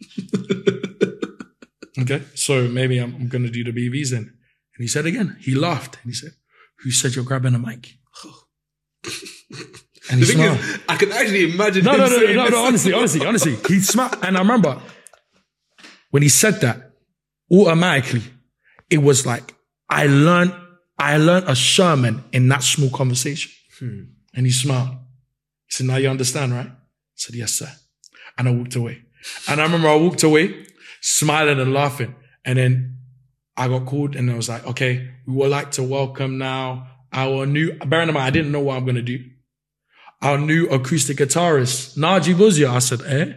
Okay. So maybe I'm, I'm going to do the B Vs then. And he said again, he laughed and he said, who said you're grabbing a mic? And he The thing smiled. is, I can actually imagine No, him no, no, saying no, this. no, honestly, honestly, honestly. He smiled. And I remember when he said that, automatically, it was like, I learned, I learned a sermon in that small conversation. Hmm. And he smiled. He said, now you understand, right? I said, yes, sir. And I walked away. And I remember I walked away, smiling and laughing. And then I got called and I was like, okay, we would like to welcome now our new, bearing in mind, I didn't know what I'm going to do. Our new acoustic guitarist, Najee Buzia. I said, eh?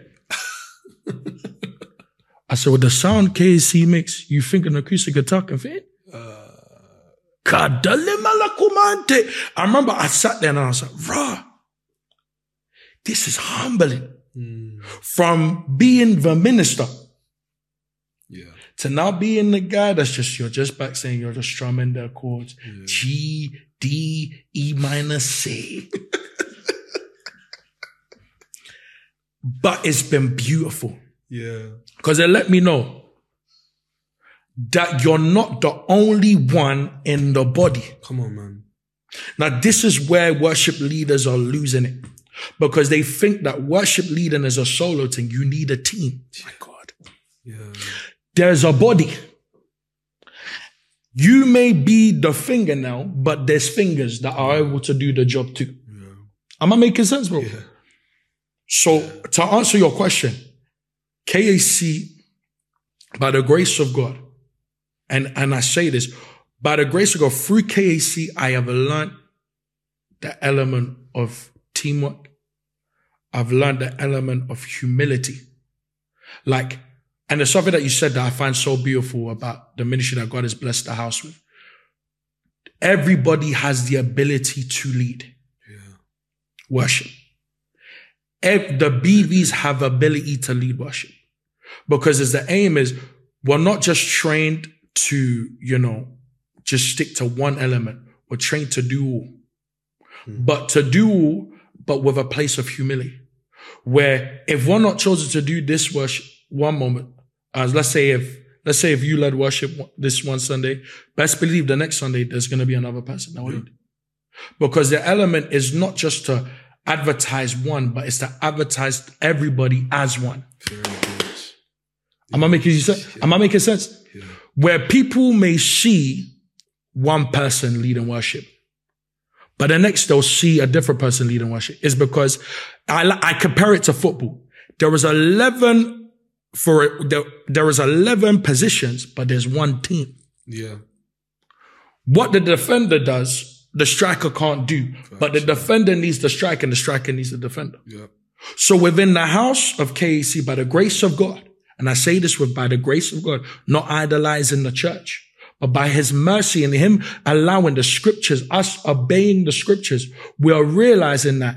I said, with the sound K A C makes, you think an acoustic guitar can fit? I remember I sat there and I was like, rah, this is humbling. Mm. From being the minister yeah. to now being the guy that's just, you're just back saying you're just strumming the chords. Yeah. G, D, E minor, C. But it's been beautiful. Yeah. Because it let me know that you're not the only one in the body. Come on, man. Now, this is where worship leaders are losing it. Because they think that worship leading is a solo thing. You need a team. Oh my God. Yeah. There's a body. You may be the fingernail, but there's fingers that are able to do the job too. Yeah. Am I making sense, bro? Yeah. So to answer your question, K A C, by the grace of God, and, and I say this, by the grace of God, through K A C, I have learned the element of teamwork. I've learned the element of humility. Like, and there's something that you said that I find so beautiful about the ministry that God has blessed the house with. Everybody has the ability to lead. Yeah. Worship. The B Vs have ability to lead worship. Because as the aim is, we're not just trained to, you know, just stick to one element. We're trained to do all. Hmm. But to do all, but with a place of humility. Where if we're not chosen to do this worship one moment, as let's say if, let's say if you led worship this one Sunday, best believe the next Sunday, there's going to be another person that will lead. Because the element is not just to advertise one, but it's to advertise everybody as one. Very good. Am I making sense? Yeah. Am I making sense? Yeah. Where people may see one person leading worship, but the next they'll see a different person leading worship. Is because I, I compare it to football. There was eleven for it. There, there was eleven positions, but there's one team. Yeah. What the defender does, the striker can't do. Gotcha. But the defender needs the striker and the striker needs the defender. Yeah. So within the house of K A C, by the grace of God, and I say this with by the grace of God, not idolizing the church, but by his mercy and him allowing the scriptures, us obeying the scriptures, we are realizing that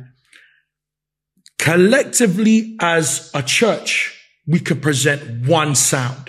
collectively as a church, we could present one sound.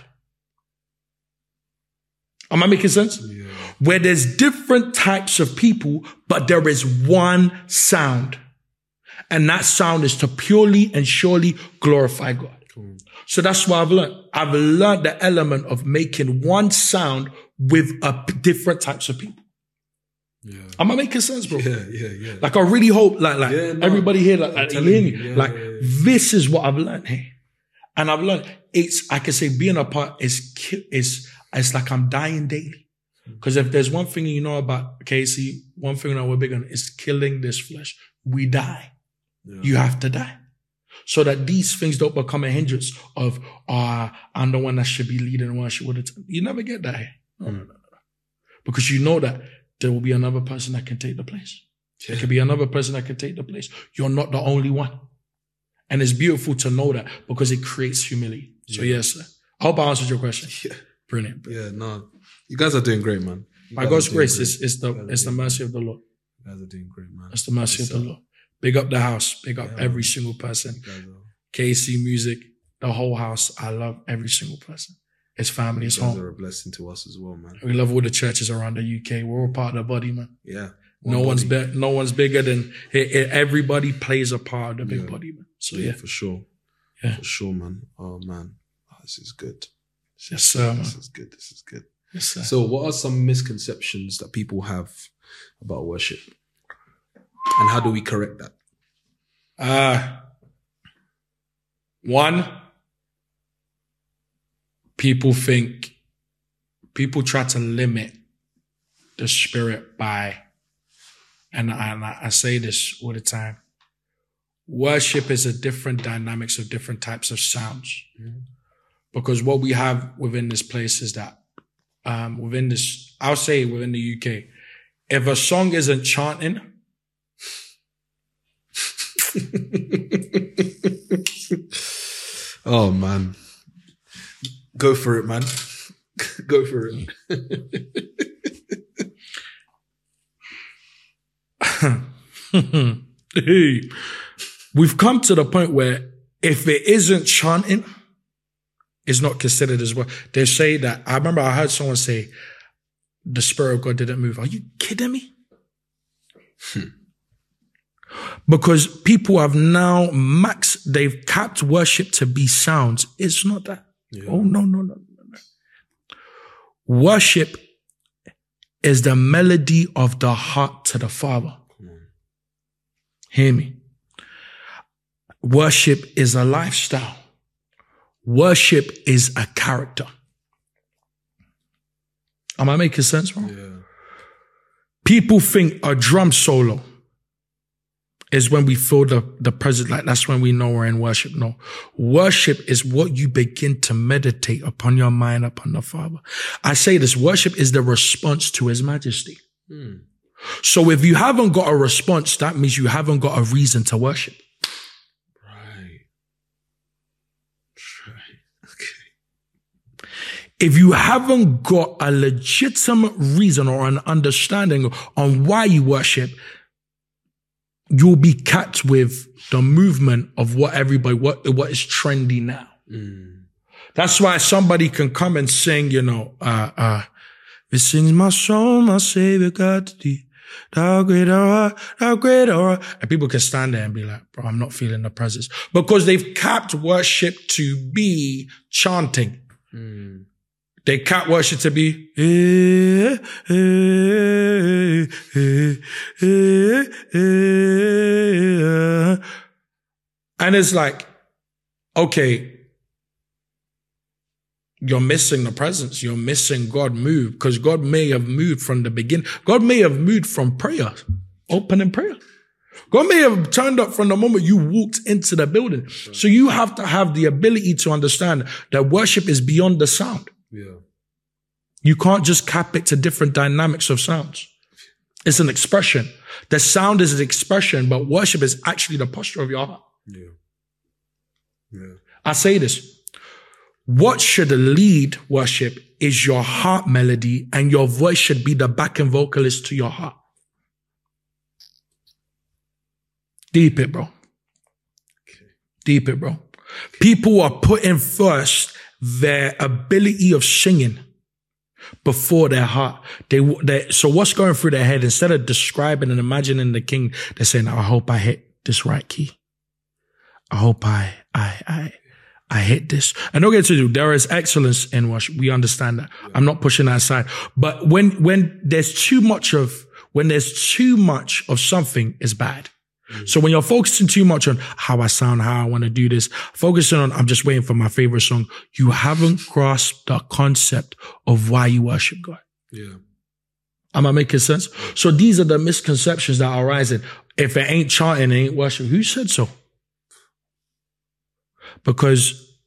Am I making sense? Yeah. Where there's different types of people, but there is one sound. And that sound is to purely and surely glorify God. Cool. So that's what I've learned. I've learned the element of making one sound with a different types of people. Yeah. Am I making sense, bro? Yeah, yeah, yeah. Like I really hope, like, like yeah, no, everybody here, like, like you hear me. Yeah, like yeah, yeah. this is what I've learned here, and I've learned it's. I can say being a part is is it's like I'm dying daily. Because if there's one thing you know about K A C, one thing that we're big on is killing this flesh. We die. Yeah. You have to die. So that these things don't become a hindrance of, ah, oh, I'm the one that should be leading worship with it. You never get that here. No, no, no, no. Because you know that there will be another person that can take the place. Yeah. There could be another person that can take the place. You're not the only one. And it's beautiful to know that because it creates humility. So yeah. yes, sir. I hope I answered your question. Yeah. Brilliant. brilliant. Yeah, no. You guys are doing great, man. You By God's grace, it's, it's the it's the mercy of the Lord. You guys are doing great, man. It's the mercy yes, of the sir. Lord. Big up the house. Big up yeah, every man. single person. K A C Music, the whole house. I love every single person. It's family, it's home. You guys are a blessing to us as well, man. We love all the churches around the U K. We're all part of the body, man. Yeah. No body. one's be- no one's bigger than it, it, everybody plays a part of the big yeah. body, man. So yeah, yeah, for sure. Yeah, for sure, man. Oh man, oh, this is good. This yes, sir. Man. This is good. This is good. Yes, sir. So, what are some misconceptions that people have about worship, and how do we correct that? Uh one, people think people try to limit the spirit by, and I, and I say this all the time, worship is a different dynamics of different types of sounds. Mm-hmm. Because what we have within this place is that, um, within this, I'll say within the U K, if a song isn't chanting, oh man, go for it, man. Go for it. Hey, we've come to the point where if it isn't chanting, it's not considered as well. They say that, I remember I heard someone say, the Spirit of God didn't move. Are you kidding me? Hmm. Because people have now max, they've capped worship to be sounds. It's not that. Yeah. Oh, no, no, no, no, no. Worship is the melody of the heart to the Father. Hear me. Worship is a lifestyle. Worship is a character. Am I making sense, bro? Yeah. People think a drum solo is when we feel the, the presence, like that's when we know we're in worship. No. Worship is what you begin to meditate upon your mind, upon the Father. I say this, worship is the response to His majesty. Hmm. So if you haven't got a response, that means you haven't got a reason to worship. Right. Right. Okay. If you haven't got a legitimate reason or an understanding on why you worship, you'll be catch with the movement of what everybody, what, what is trendy now. Mm. That's why somebody can come and sing, you know, uh, uh, it sings my soul, my Savior God to thee, thou great art, thou great art. And people can stand there and be like, bro, I'm not feeling the presence. Because they've capped worship to be chanting. Mm. They can't worship to be, eh, eh, eh, eh, eh. And it's like, okay, you're missing the presence. You're missing God move because God may have moved from the beginning. God may have moved from prayer, opening prayer. God may have turned up from the moment you walked into the building. Right. So you have to have the ability to understand that worship is beyond the sound. Yeah. You can't just cap it to different dynamics of sounds. It's an expression. The sound is an expression, but worship is actually the posture of your heart. Yeah. Yeah. I say this. What should lead worship is your heart melody, and your voice should be the backing vocalist to your heart. Deep it, bro. Okay. Deep it, bro. Okay. People are putting first their ability of singing before their heart. They, they, so what's going through their head? Instead of describing and imagining the king, they're saying, I hope I hit this right key. I hope I, I, I, I hit this. And don't get to do, there is excellence in worship. We understand that. Yeah. I'm not pushing that aside. But when, when there's too much of, when there's too much of something, it's bad. Mm-hmm. So when you're focusing too much on how I sound, how I want to do this, focusing on, I'm just waiting for my favorite song, you haven't grasped the concept of why you worship God. Yeah. Am I making sense? So these are the misconceptions that are arising. If it ain't chanting, it ain't worship. Who said so? Because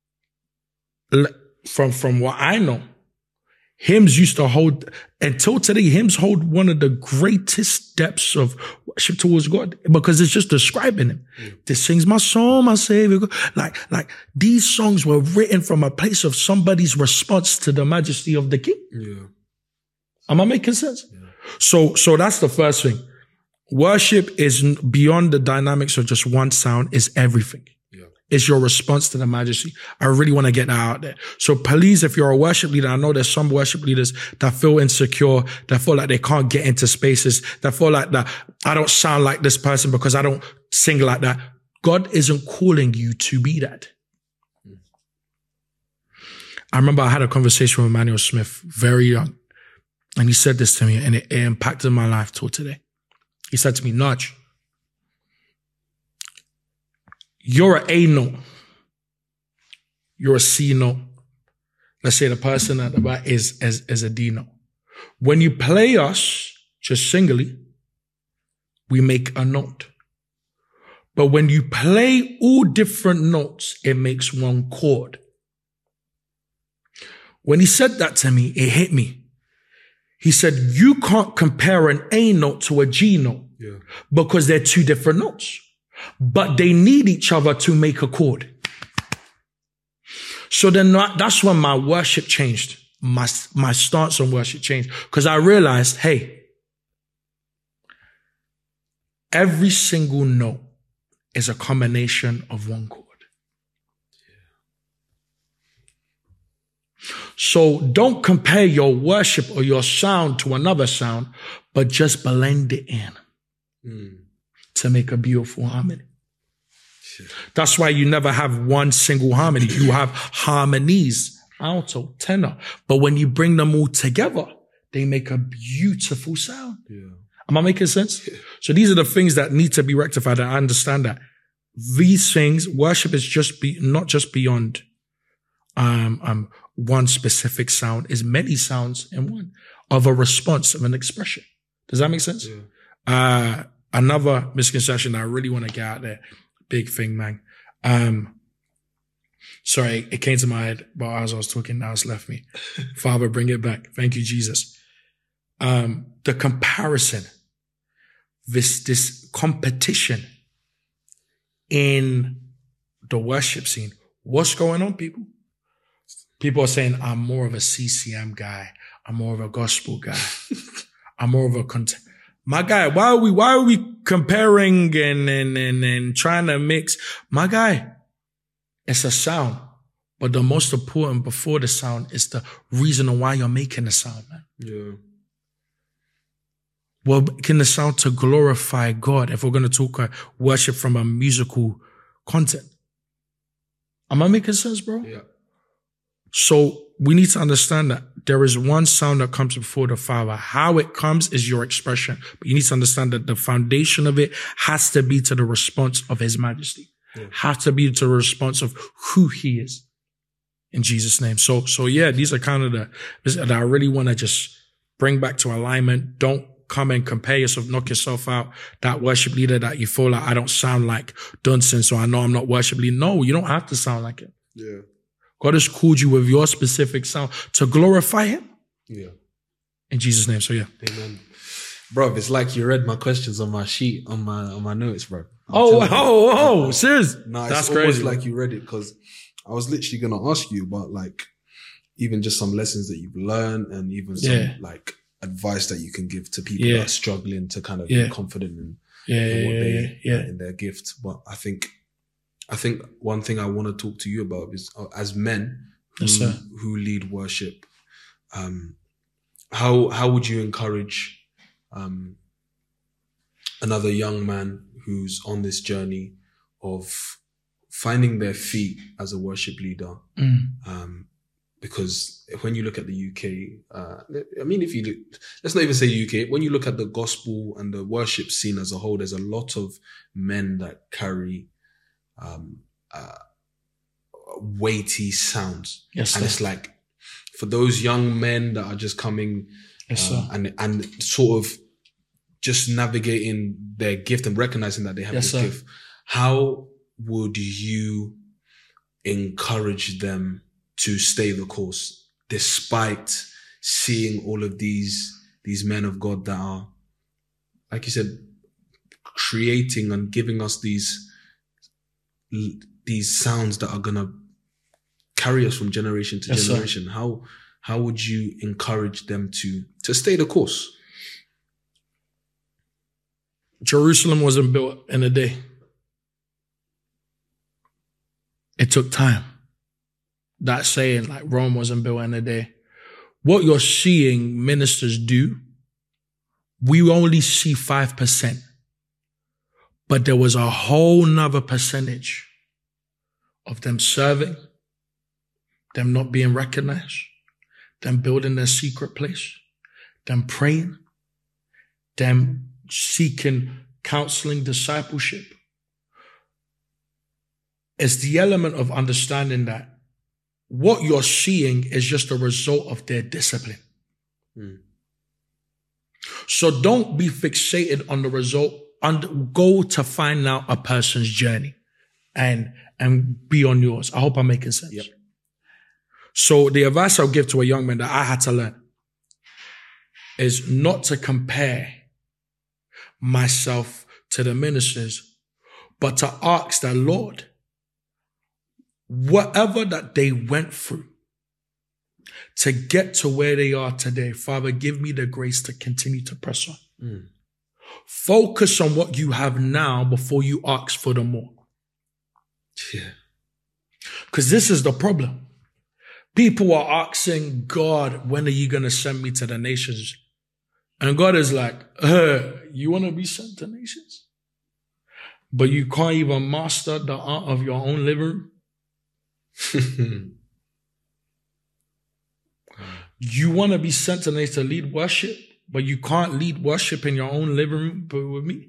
from, from what I know, hymns used to hold, until today, hymns hold one of the greatest depths of worship towards God because it's just describing Him. Mm. This sings my soul, my Savior. Like, like these songs were written from a place of somebody's response to the majesty of the King. Yeah. Am I making sense? Yeah. So, so that's the first thing. Worship is beyond the dynamics of just one sound, is everything. It's your response to the majesty. I really want to get that out there. So please, if you're a worship leader, I know there's some worship leaders that feel insecure, that feel like they can't get into spaces, that feel like that I don't sound like this person because I don't sing like that. God isn't calling you to be that. I remember I had a conversation with Emmanuel Smith, very young, and he said this to me, and it, it impacted my life till today. He said to me, Nudge, you're an A note. You're a C note. let's say the person at the back is, is, is a D note. When you play us just singly, we make a note. But when you play all different notes, it makes one chord. When he said that to me, it hit me. He said, you can't compare an A note to a G note yeah. because they're two different notes, but they need each other to make a chord. So then that's when my worship changed. My, my stance on worship changed because I realized, hey, every single note is a combination of one chord. So don't compare your worship or your sound to another sound, but just blend it in mm. to make a beautiful harmony. Shit. That's why you never have one single harmony. You have harmonies, alto, tenor. But when you bring them all together, they make a beautiful sound. Yeah. Am I making sense? Yeah. So these are the things that need to be rectified. I understand that. These things, worship is just be not just beyond um, um, one specific sound, is many sounds in one of a response, of an expression. Does that make sense? Yeah. Uh, another misconception I really want to get out there, big thing, man. Um, sorry, it came to my head, but as I was talking, now it's left me. Father, bring it back. Thank you, Jesus. Um, the comparison, this, this competition in the worship scene. What's going on, people? People are saying, I'm more of a C C M guy. I'm more of a gospel guy. I'm more of a cont- my guy. Why are we, why are we comparing and, and, and, and trying to mix? My guy, it's a sound, but the most important before the sound is the reason why you're making the sound, man. Yeah. Well, can the sound to glorify God if we're going to talk uh, worship from a musical content? Am I making sense, bro? Yeah. So we need to understand that there is one sound that comes before the Father. How it comes is your expression. But you need to understand that the foundation of it has to be to the response of His Majesty. Yeah. Has to be to the response of who He is. In Jesus' name. So, so yeah, these are kind of the, that I really want to just bring back to alignment. Don't come and compare yourself, knock yourself out. That worship leader that you feel like I don't sound like Dunson, so I know I'm not worship leader. No, you don't have to sound like it. Yeah. God has called you with your specific sound to glorify Him. Yeah. In Jesus' name. So yeah. Amen. Bro, it's like you read my questions on my sheet, on my on my notes, bro. I'm oh, oh, oh, serious? No, that's it's crazy. Like you read it because I was literally gonna ask you about like even just some lessons that you've learned and even some yeah. like advice that you can give to people yeah. that are struggling to kind of yeah. be confident in, yeah, in what yeah, they yeah, yeah. in their gift. But I think I think one thing I want to talk to you about is uh, as men who, yes, who lead worship, um, how how would you encourage um, another young man who's on this journey of finding their feet as a worship leader? Mm. Um, because when you look at the U K, uh, I mean, if you look, let's not even say U K, when you look at the gospel and the worship scene as a whole, there's a lot of men that carry um, uh, weighty sounds. Yes, and sir. It's like, for those young men that are just coming yes, uh, and and sort of just navigating their gift and recognizing that they have yes, this sir. gift, how would you encourage them to stay the course despite seeing all of these these men of God that are, like you said, creating and giving us these these sounds that are gonna carry us from generation to yes, generation? Sir. How how would you encourage them to to stay the course? Jerusalem wasn't built in a day. It took time. That saying, like Rome wasn't built in a day. What you're seeing ministers do, we only see five percent. But there was a whole nother percentage of them serving, them not being recognized, them building their secret place, them praying, them seeking counseling, discipleship. It's the element of understanding that what you're seeing is just a result of their discipline. Mm. So don't be fixated on the result. And go to find out a person's journey and, and be on yours. I hope I'm making sense. Yep. So the advice I'll give to a young man that I had to learn is not to compare myself to the ministers, but to ask the Lord, whatever that they went through to get to where they are today, Father, give me the grace to continue to press on. Mm. Focus on what you have now before you ask for the more. Yeah. Because this is the problem. People are asking God, when are you going to send me to the nations? And God is like, uh, you want to be sent to nations? But you can't even master the art of your own living room? You want to be sent to nations to lead worship, but you can't lead worship in your own living room but with me?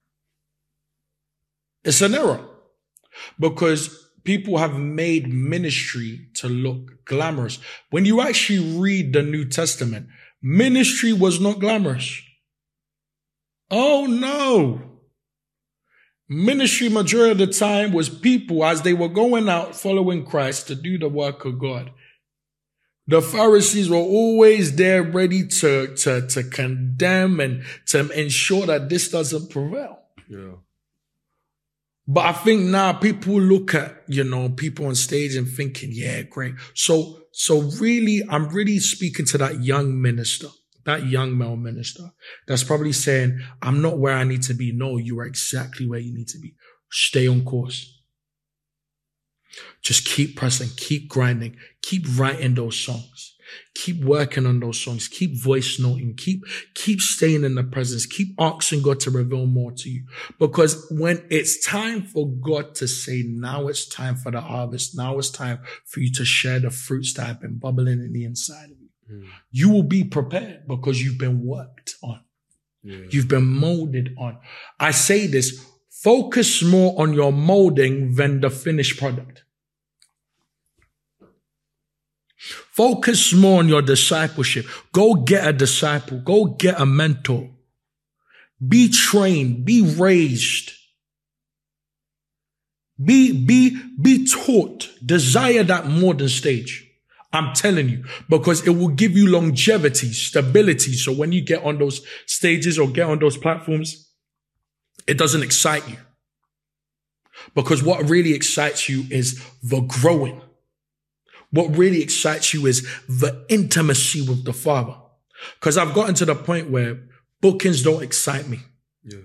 It's an error. Because people have made ministry to look glamorous. When you actually read the New Testament, ministry was not glamorous. Oh no. Ministry majority of the time was people as they were going out following Christ to do the work of God. The Pharisees were always there ready to, to, to condemn and to ensure that this doesn't prevail. Yeah. But I think now people look at, you know, people on stage and thinking, yeah, great. So, so really, I'm really speaking to that young minister, that young male minister that's probably saying, I'm not where I need to be. No, you are exactly where you need to be. Stay on course. Just keep pressing, keep grinding, keep writing those songs, keep working on those songs, keep voice noting, keep, keep staying in the presence, keep asking God to reveal more to you. Because when it's time for God to say, now it's time for the harvest, now it's time for you to share the fruits that have been bubbling in the inside of you, mm. you will be prepared because you've been worked on. Yeah. You've been molded on. I say this, focus more on your molding than the finished product. Focus more on your discipleship. Go get a disciple. Go get a mentor. Be trained. Be raised. Be, be, be taught. Desire that more than stage. I'm telling you, because it will give you longevity, stability. So when you get on those stages or get on those platforms, it doesn't excite you. Because what really excites you is the growing. What really excites you is the intimacy with the Father. Because I've gotten to the point where bookings don't excite me. Yeah.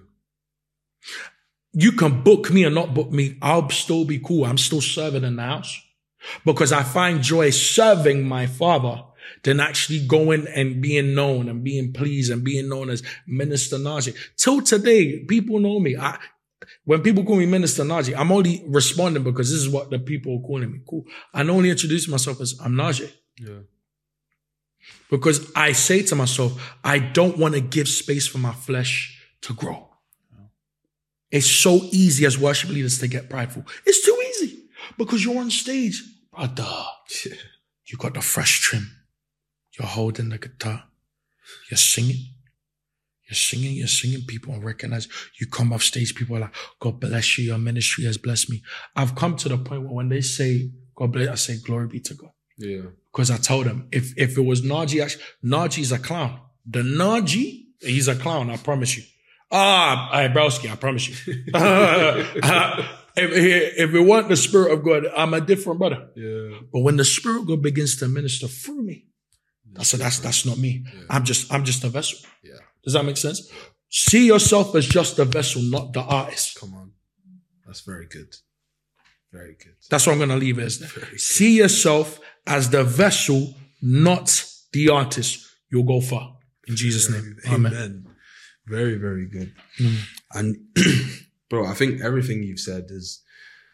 You can book me or not book me. I'll still be cool. I'm still serving in the house. Because I find joy serving my Father than actually going and being known and being pleased and being known as Minister Najee. Till today, people know me. I, When people call me Minister Najee, I'm only responding because this is what the people are calling me. Cool. I only introduce myself as I'm Najee. Yeah. Because I say to myself, I don't want to give space for my flesh to grow. Yeah. It's so easy as worship leaders to get prideful. It's too easy because you're on stage. Brother, yeah. You got the fresh trim. You're holding the guitar. You're singing. You're singing, you're singing, people recognize you come off stage, people are like, God bless you, your ministry has blessed me. I've come to the point where when they say, God bless, I say, glory be to God. Yeah. Because I told them, if, if it was Najee, actually, Najee's a clown. The Najee, he's a clown, I promise you. Ah, I Browski, I promise you. uh, if, if it weren't the Spirit of God, I'm a different brother. Yeah. But when the Spirit of God begins to minister through me, I said, that's, that's not me. Yeah. I'm just, I'm just a vessel. Yeah. Does that make sense? See yourself as just a vessel, not the artist. Come on. That's very good. Very good. That's what I'm going to leave it as. See yourself as the vessel, not the artist. You'll go far. In Jesus' very, name. Amen. Amen. Very, very good. Mm. And bro, I think everything you've said is,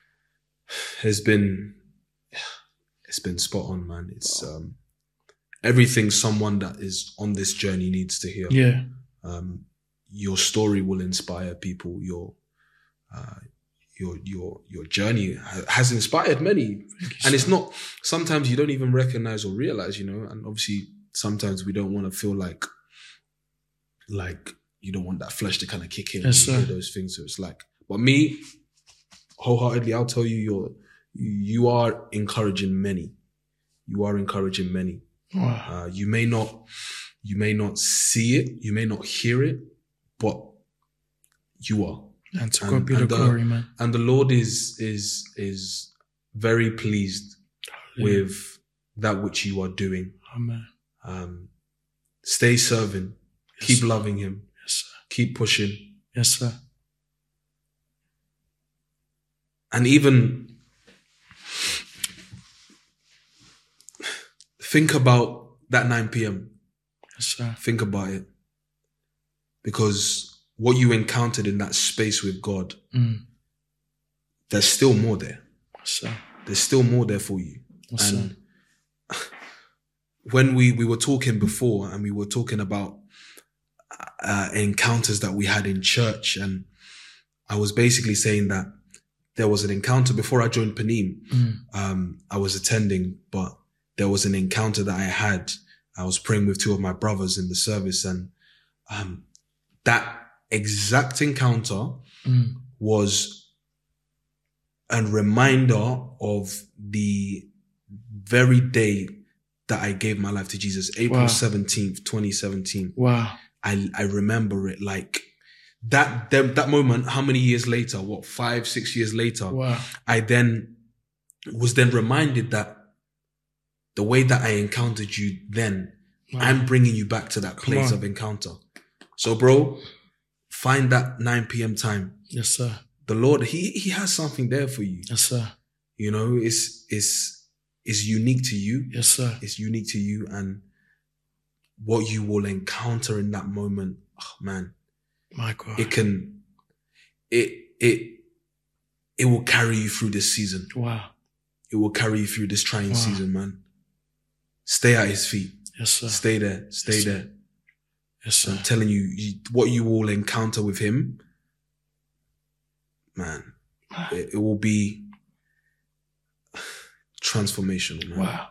has been, it's been spot on, man. It's, um, everything someone that is on this journey needs to hear. Yeah. Um, your story will inspire people. Your, uh, your your your journey ha- has inspired many. And it's not, sometimes you don't even recognize or realize, you know, and obviously sometimes we don't want to feel like, like you don't want that flesh to kind of kick in Yes, when you hear sir. those things. So it's like, but me, wholeheartedly, I'll tell you, you're, you are encouraging many. You are encouraging many. Wow. Uh, you may not, you may not see it, you may not hear it, but you are. And to And- God be the and the- glory, man. And the Lord is, is, is very pleased with that which you are doing. Amen. Um, stay serving, Yes, keep sir. loving him, Yes, sir. keep pushing. Yes, sir. And even think about that nine p.m. Yes, sir. Think about it. Because what you encountered in that space with God, Mm. there's still more there. Yes, sir. There's still more there for you. Yes, And sir. when we, we were talking before and we were talking about uh, encounters that we had in church, and I was basically saying that there was an encounter before I joined Panim. Mm. Um, I was attending, but there was an encounter that I had. I was praying with two of my brothers in the service, and um, that exact encounter Mm. was a reminder of the very day that I gave my life to Jesus, April Wow. seventeenth, twenty seventeen. Wow. I, I remember it like that, that, that moment, how many years later, what, five, six years later, Wow. I then was then reminded that the way that I encountered you then, Wow. I'm bringing you back to that Come place on. of encounter. So bro, find that nine p.m. time. Yes, sir. The Lord, he, he has something there for you. Yes, sir. You know, it's, it's, it's unique to you. Yes, sir. It's unique to you, and what you will encounter in that moment, oh man, My God. it can, it, it, it will carry you through this season. Wow. It will carry you through this trying Wow. season, man. Stay at his feet. Yes, sir. Stay there. Stay Yes, sir. there. Yes, sir. I'm telling you, you, what you will encounter with him, man, it, it will be transformational, man. Wow.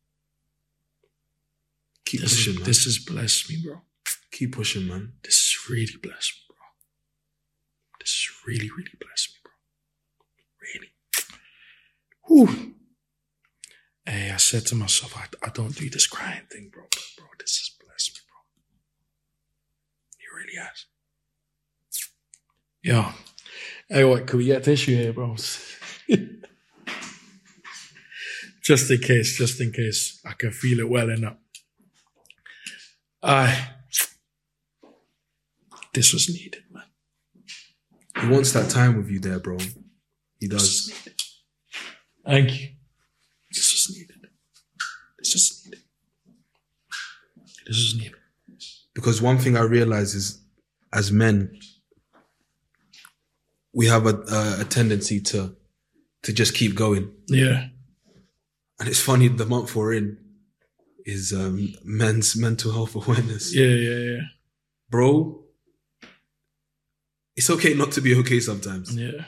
Keep This pushing, is, man. this has blessed me, bro. Keep pushing, man. This has really blessed me, bro. This has really, really blessed me, bro. Really. Whew. Hey, I said to myself, I, I don't do this crying thing, bro. But, bro, this has blessed me, bro. It really has. Yo. Hey, what? Could we get tissue here, bro? Just in case, just in case. I can feel it welling up. I. This was needed, man. He wants that time with you there, bro. He This does. was needed. Thank you. This was needed. This was needed. This was needed. Because one thing I realize is, as men, we have a, a, a tendency to to just keep going. Yeah. And it's funny, the month we're in is um, men's mental health awareness. Yeah, yeah, yeah. Bro, it's okay not to be okay sometimes. Yeah.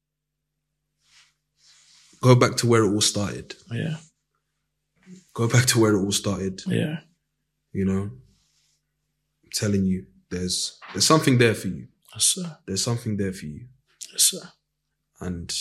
Go back to where it all started. Yeah. Go back to where it all started. Yeah. You know, I'm telling you, there's there's something there for you. Yes, sir. There's something there for you. Yes, sir. And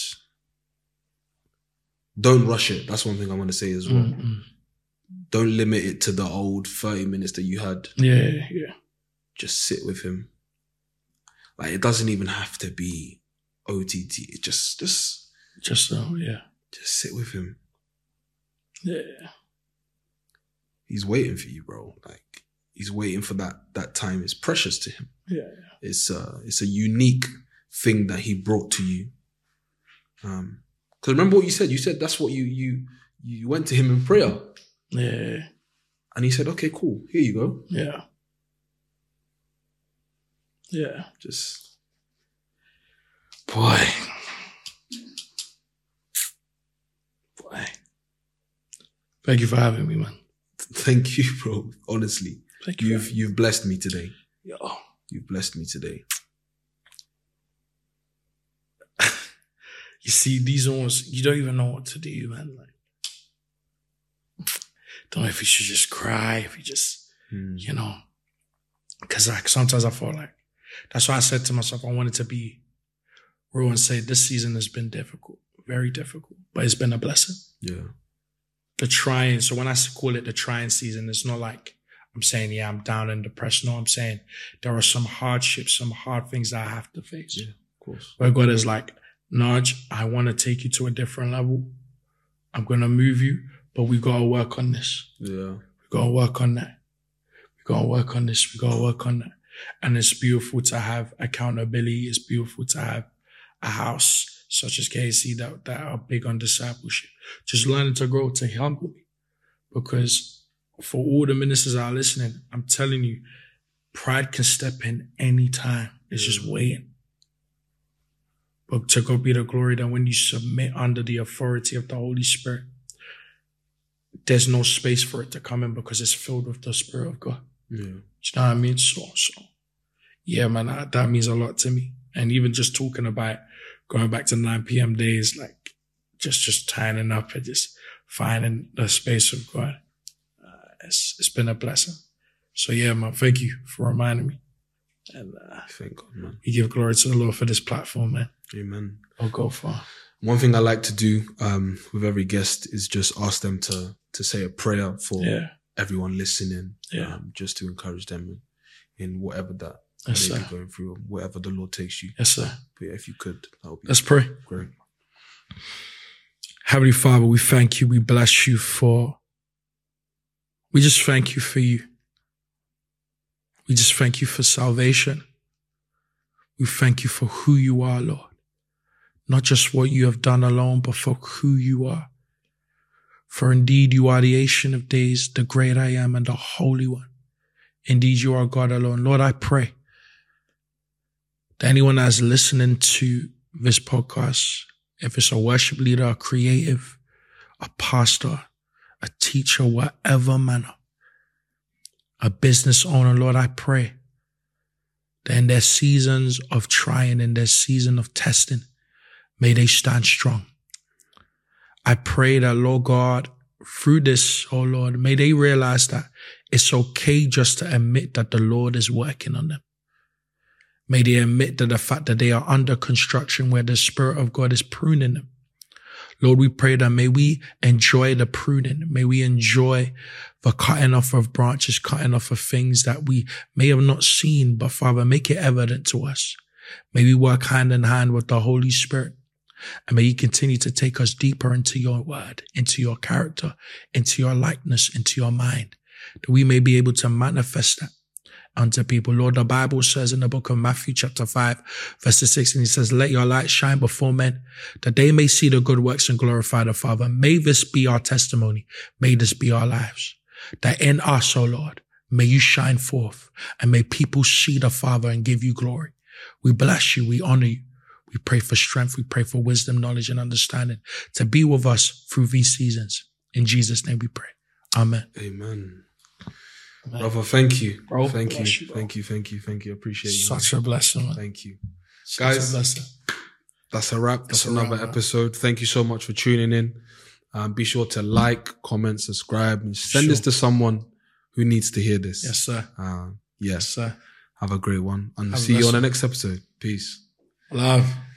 don't rush it. That's one thing I want to say as well. Mm-mm. Don't limit it to the old thirty minutes that you had. Yeah, yeah. Just sit with him. Like, it doesn't even have to be O T T. It just, just, Just so, yeah. just sit with him. Yeah. He's waiting for you, bro. Like, he's waiting for that, that time. It's precious to him. Yeah. It's a, it's a unique thing that he brought to you. Um, cause remember what you said? You said that's what you, you, you went to him in prayer. Yeah. And he said, okay, cool. Here you go. Yeah. Yeah. Just, Boy. Boy. Thank you for having me, man. thank you, bro. Honestly, Thank you. you've, you've blessed me today. Yo. You've blessed me today. You see, these ones, you don't even know what to do, man. Like, don't know if you should just cry, if you just, mm. you know, because like sometimes I feel like, that's why I said to myself, I wanted to be real and say this season has been difficult, very difficult, but it's been a blessing. Yeah. The trying, so when I call it the trying season, it's not like I'm saying, yeah, I'm down and depressed. No, I'm saying there are some hardships, some hard things that I have to face. Yeah, of course. Where God is like, Naj, I want to take you to a different level. I'm going to move you, but we got to work on this. Yeah. We got to work on that. We got to work on this. We got to work on that. And it's beautiful to have accountability. It's beautiful to have a house such as K C that, that are big on discipleship. Just learning to grow, to humble me. Because for all the ministers that are listening, I'm telling you, pride can step in any time. It's yeah. just waiting. But to God be the glory that when you submit under the authority of the Holy Spirit, there's no space for it to come in because it's filled with the Spirit of God. Yeah. Do you know what I mean? So, so yeah, man, that, that means a lot to me. And even just talking about going back to nine p.m. days, like just, just tying up and just finding the space of God. Uh, it's, it's been a blessing. So yeah, man, thank you for reminding me. And uh, thank God, man. We give glory to the Lord for this platform, man. Amen. I'll go far. One thing I like to do um, with every guest is just ask them to to say a prayer for yeah. everyone listening, yeah. um, just to encourage them in, in whatever that yes, they sir. be going through, whatever the Lord takes you. Yes, sir. But yeah, if you could, that would be Let's pray. Great. Heavenly Father, we thank you. We bless you for. We just thank you for you. We just thank you for salvation. We thank you for who you are, Lord. Not just what you have done alone, but for who you are. For indeed you are the Ancient of Days, the great I am, and the Holy One. Indeed you are God alone. Lord, I pray that anyone that's listening to this podcast, if it's a worship leader, a creative, a pastor, a teacher, whatever manner, a business owner, Lord, I pray that in their seasons of trying, in their season of testing, may they stand strong. I pray that, Lord God, through this, oh Lord, may they realize that it's okay just to admit that the Lord is working on them. May they admit that the fact that they are under construction where the Spirit of God is pruning them. Lord, we pray that may we enjoy the pruning. May we enjoy the cutting off of branches, cutting off of things that we may have not seen, but Father, make it evident to us. May we work hand in hand with the Holy Spirit. And may you continue to take us deeper into your word, into your character, into your likeness, into your mind, that we may be able to manifest that unto people. Lord, the Bible says in the book of Matthew chapter five, verse sixteen, it says, let your light shine before men, that they may see the good works and glorify the Father. May this be our testimony. May this be our lives. That in us, O Lord, may you shine forth and may people see the Father and give you glory. We bless you. We honor you. We pray for strength. We pray for wisdom, knowledge, and understanding to be with us through these seasons. In Jesus' name we pray. Amen. Amen. Amen. Brother, thank you. Bro, thank you. you thank you. Thank you. Thank you. Appreciate you. Such man. a blessing. Man. Thank you. Such Guys, a blessing. That's a wrap. That's, that's another wrap, episode. Man. Thank you so much for tuning in. Um, be sure to like, comment, subscribe, and send sure. this to someone who needs to hear this. Yes, sir. Uh, yes. yes, sir. Have a great one. And Have see you on the next episode. Peace. Love.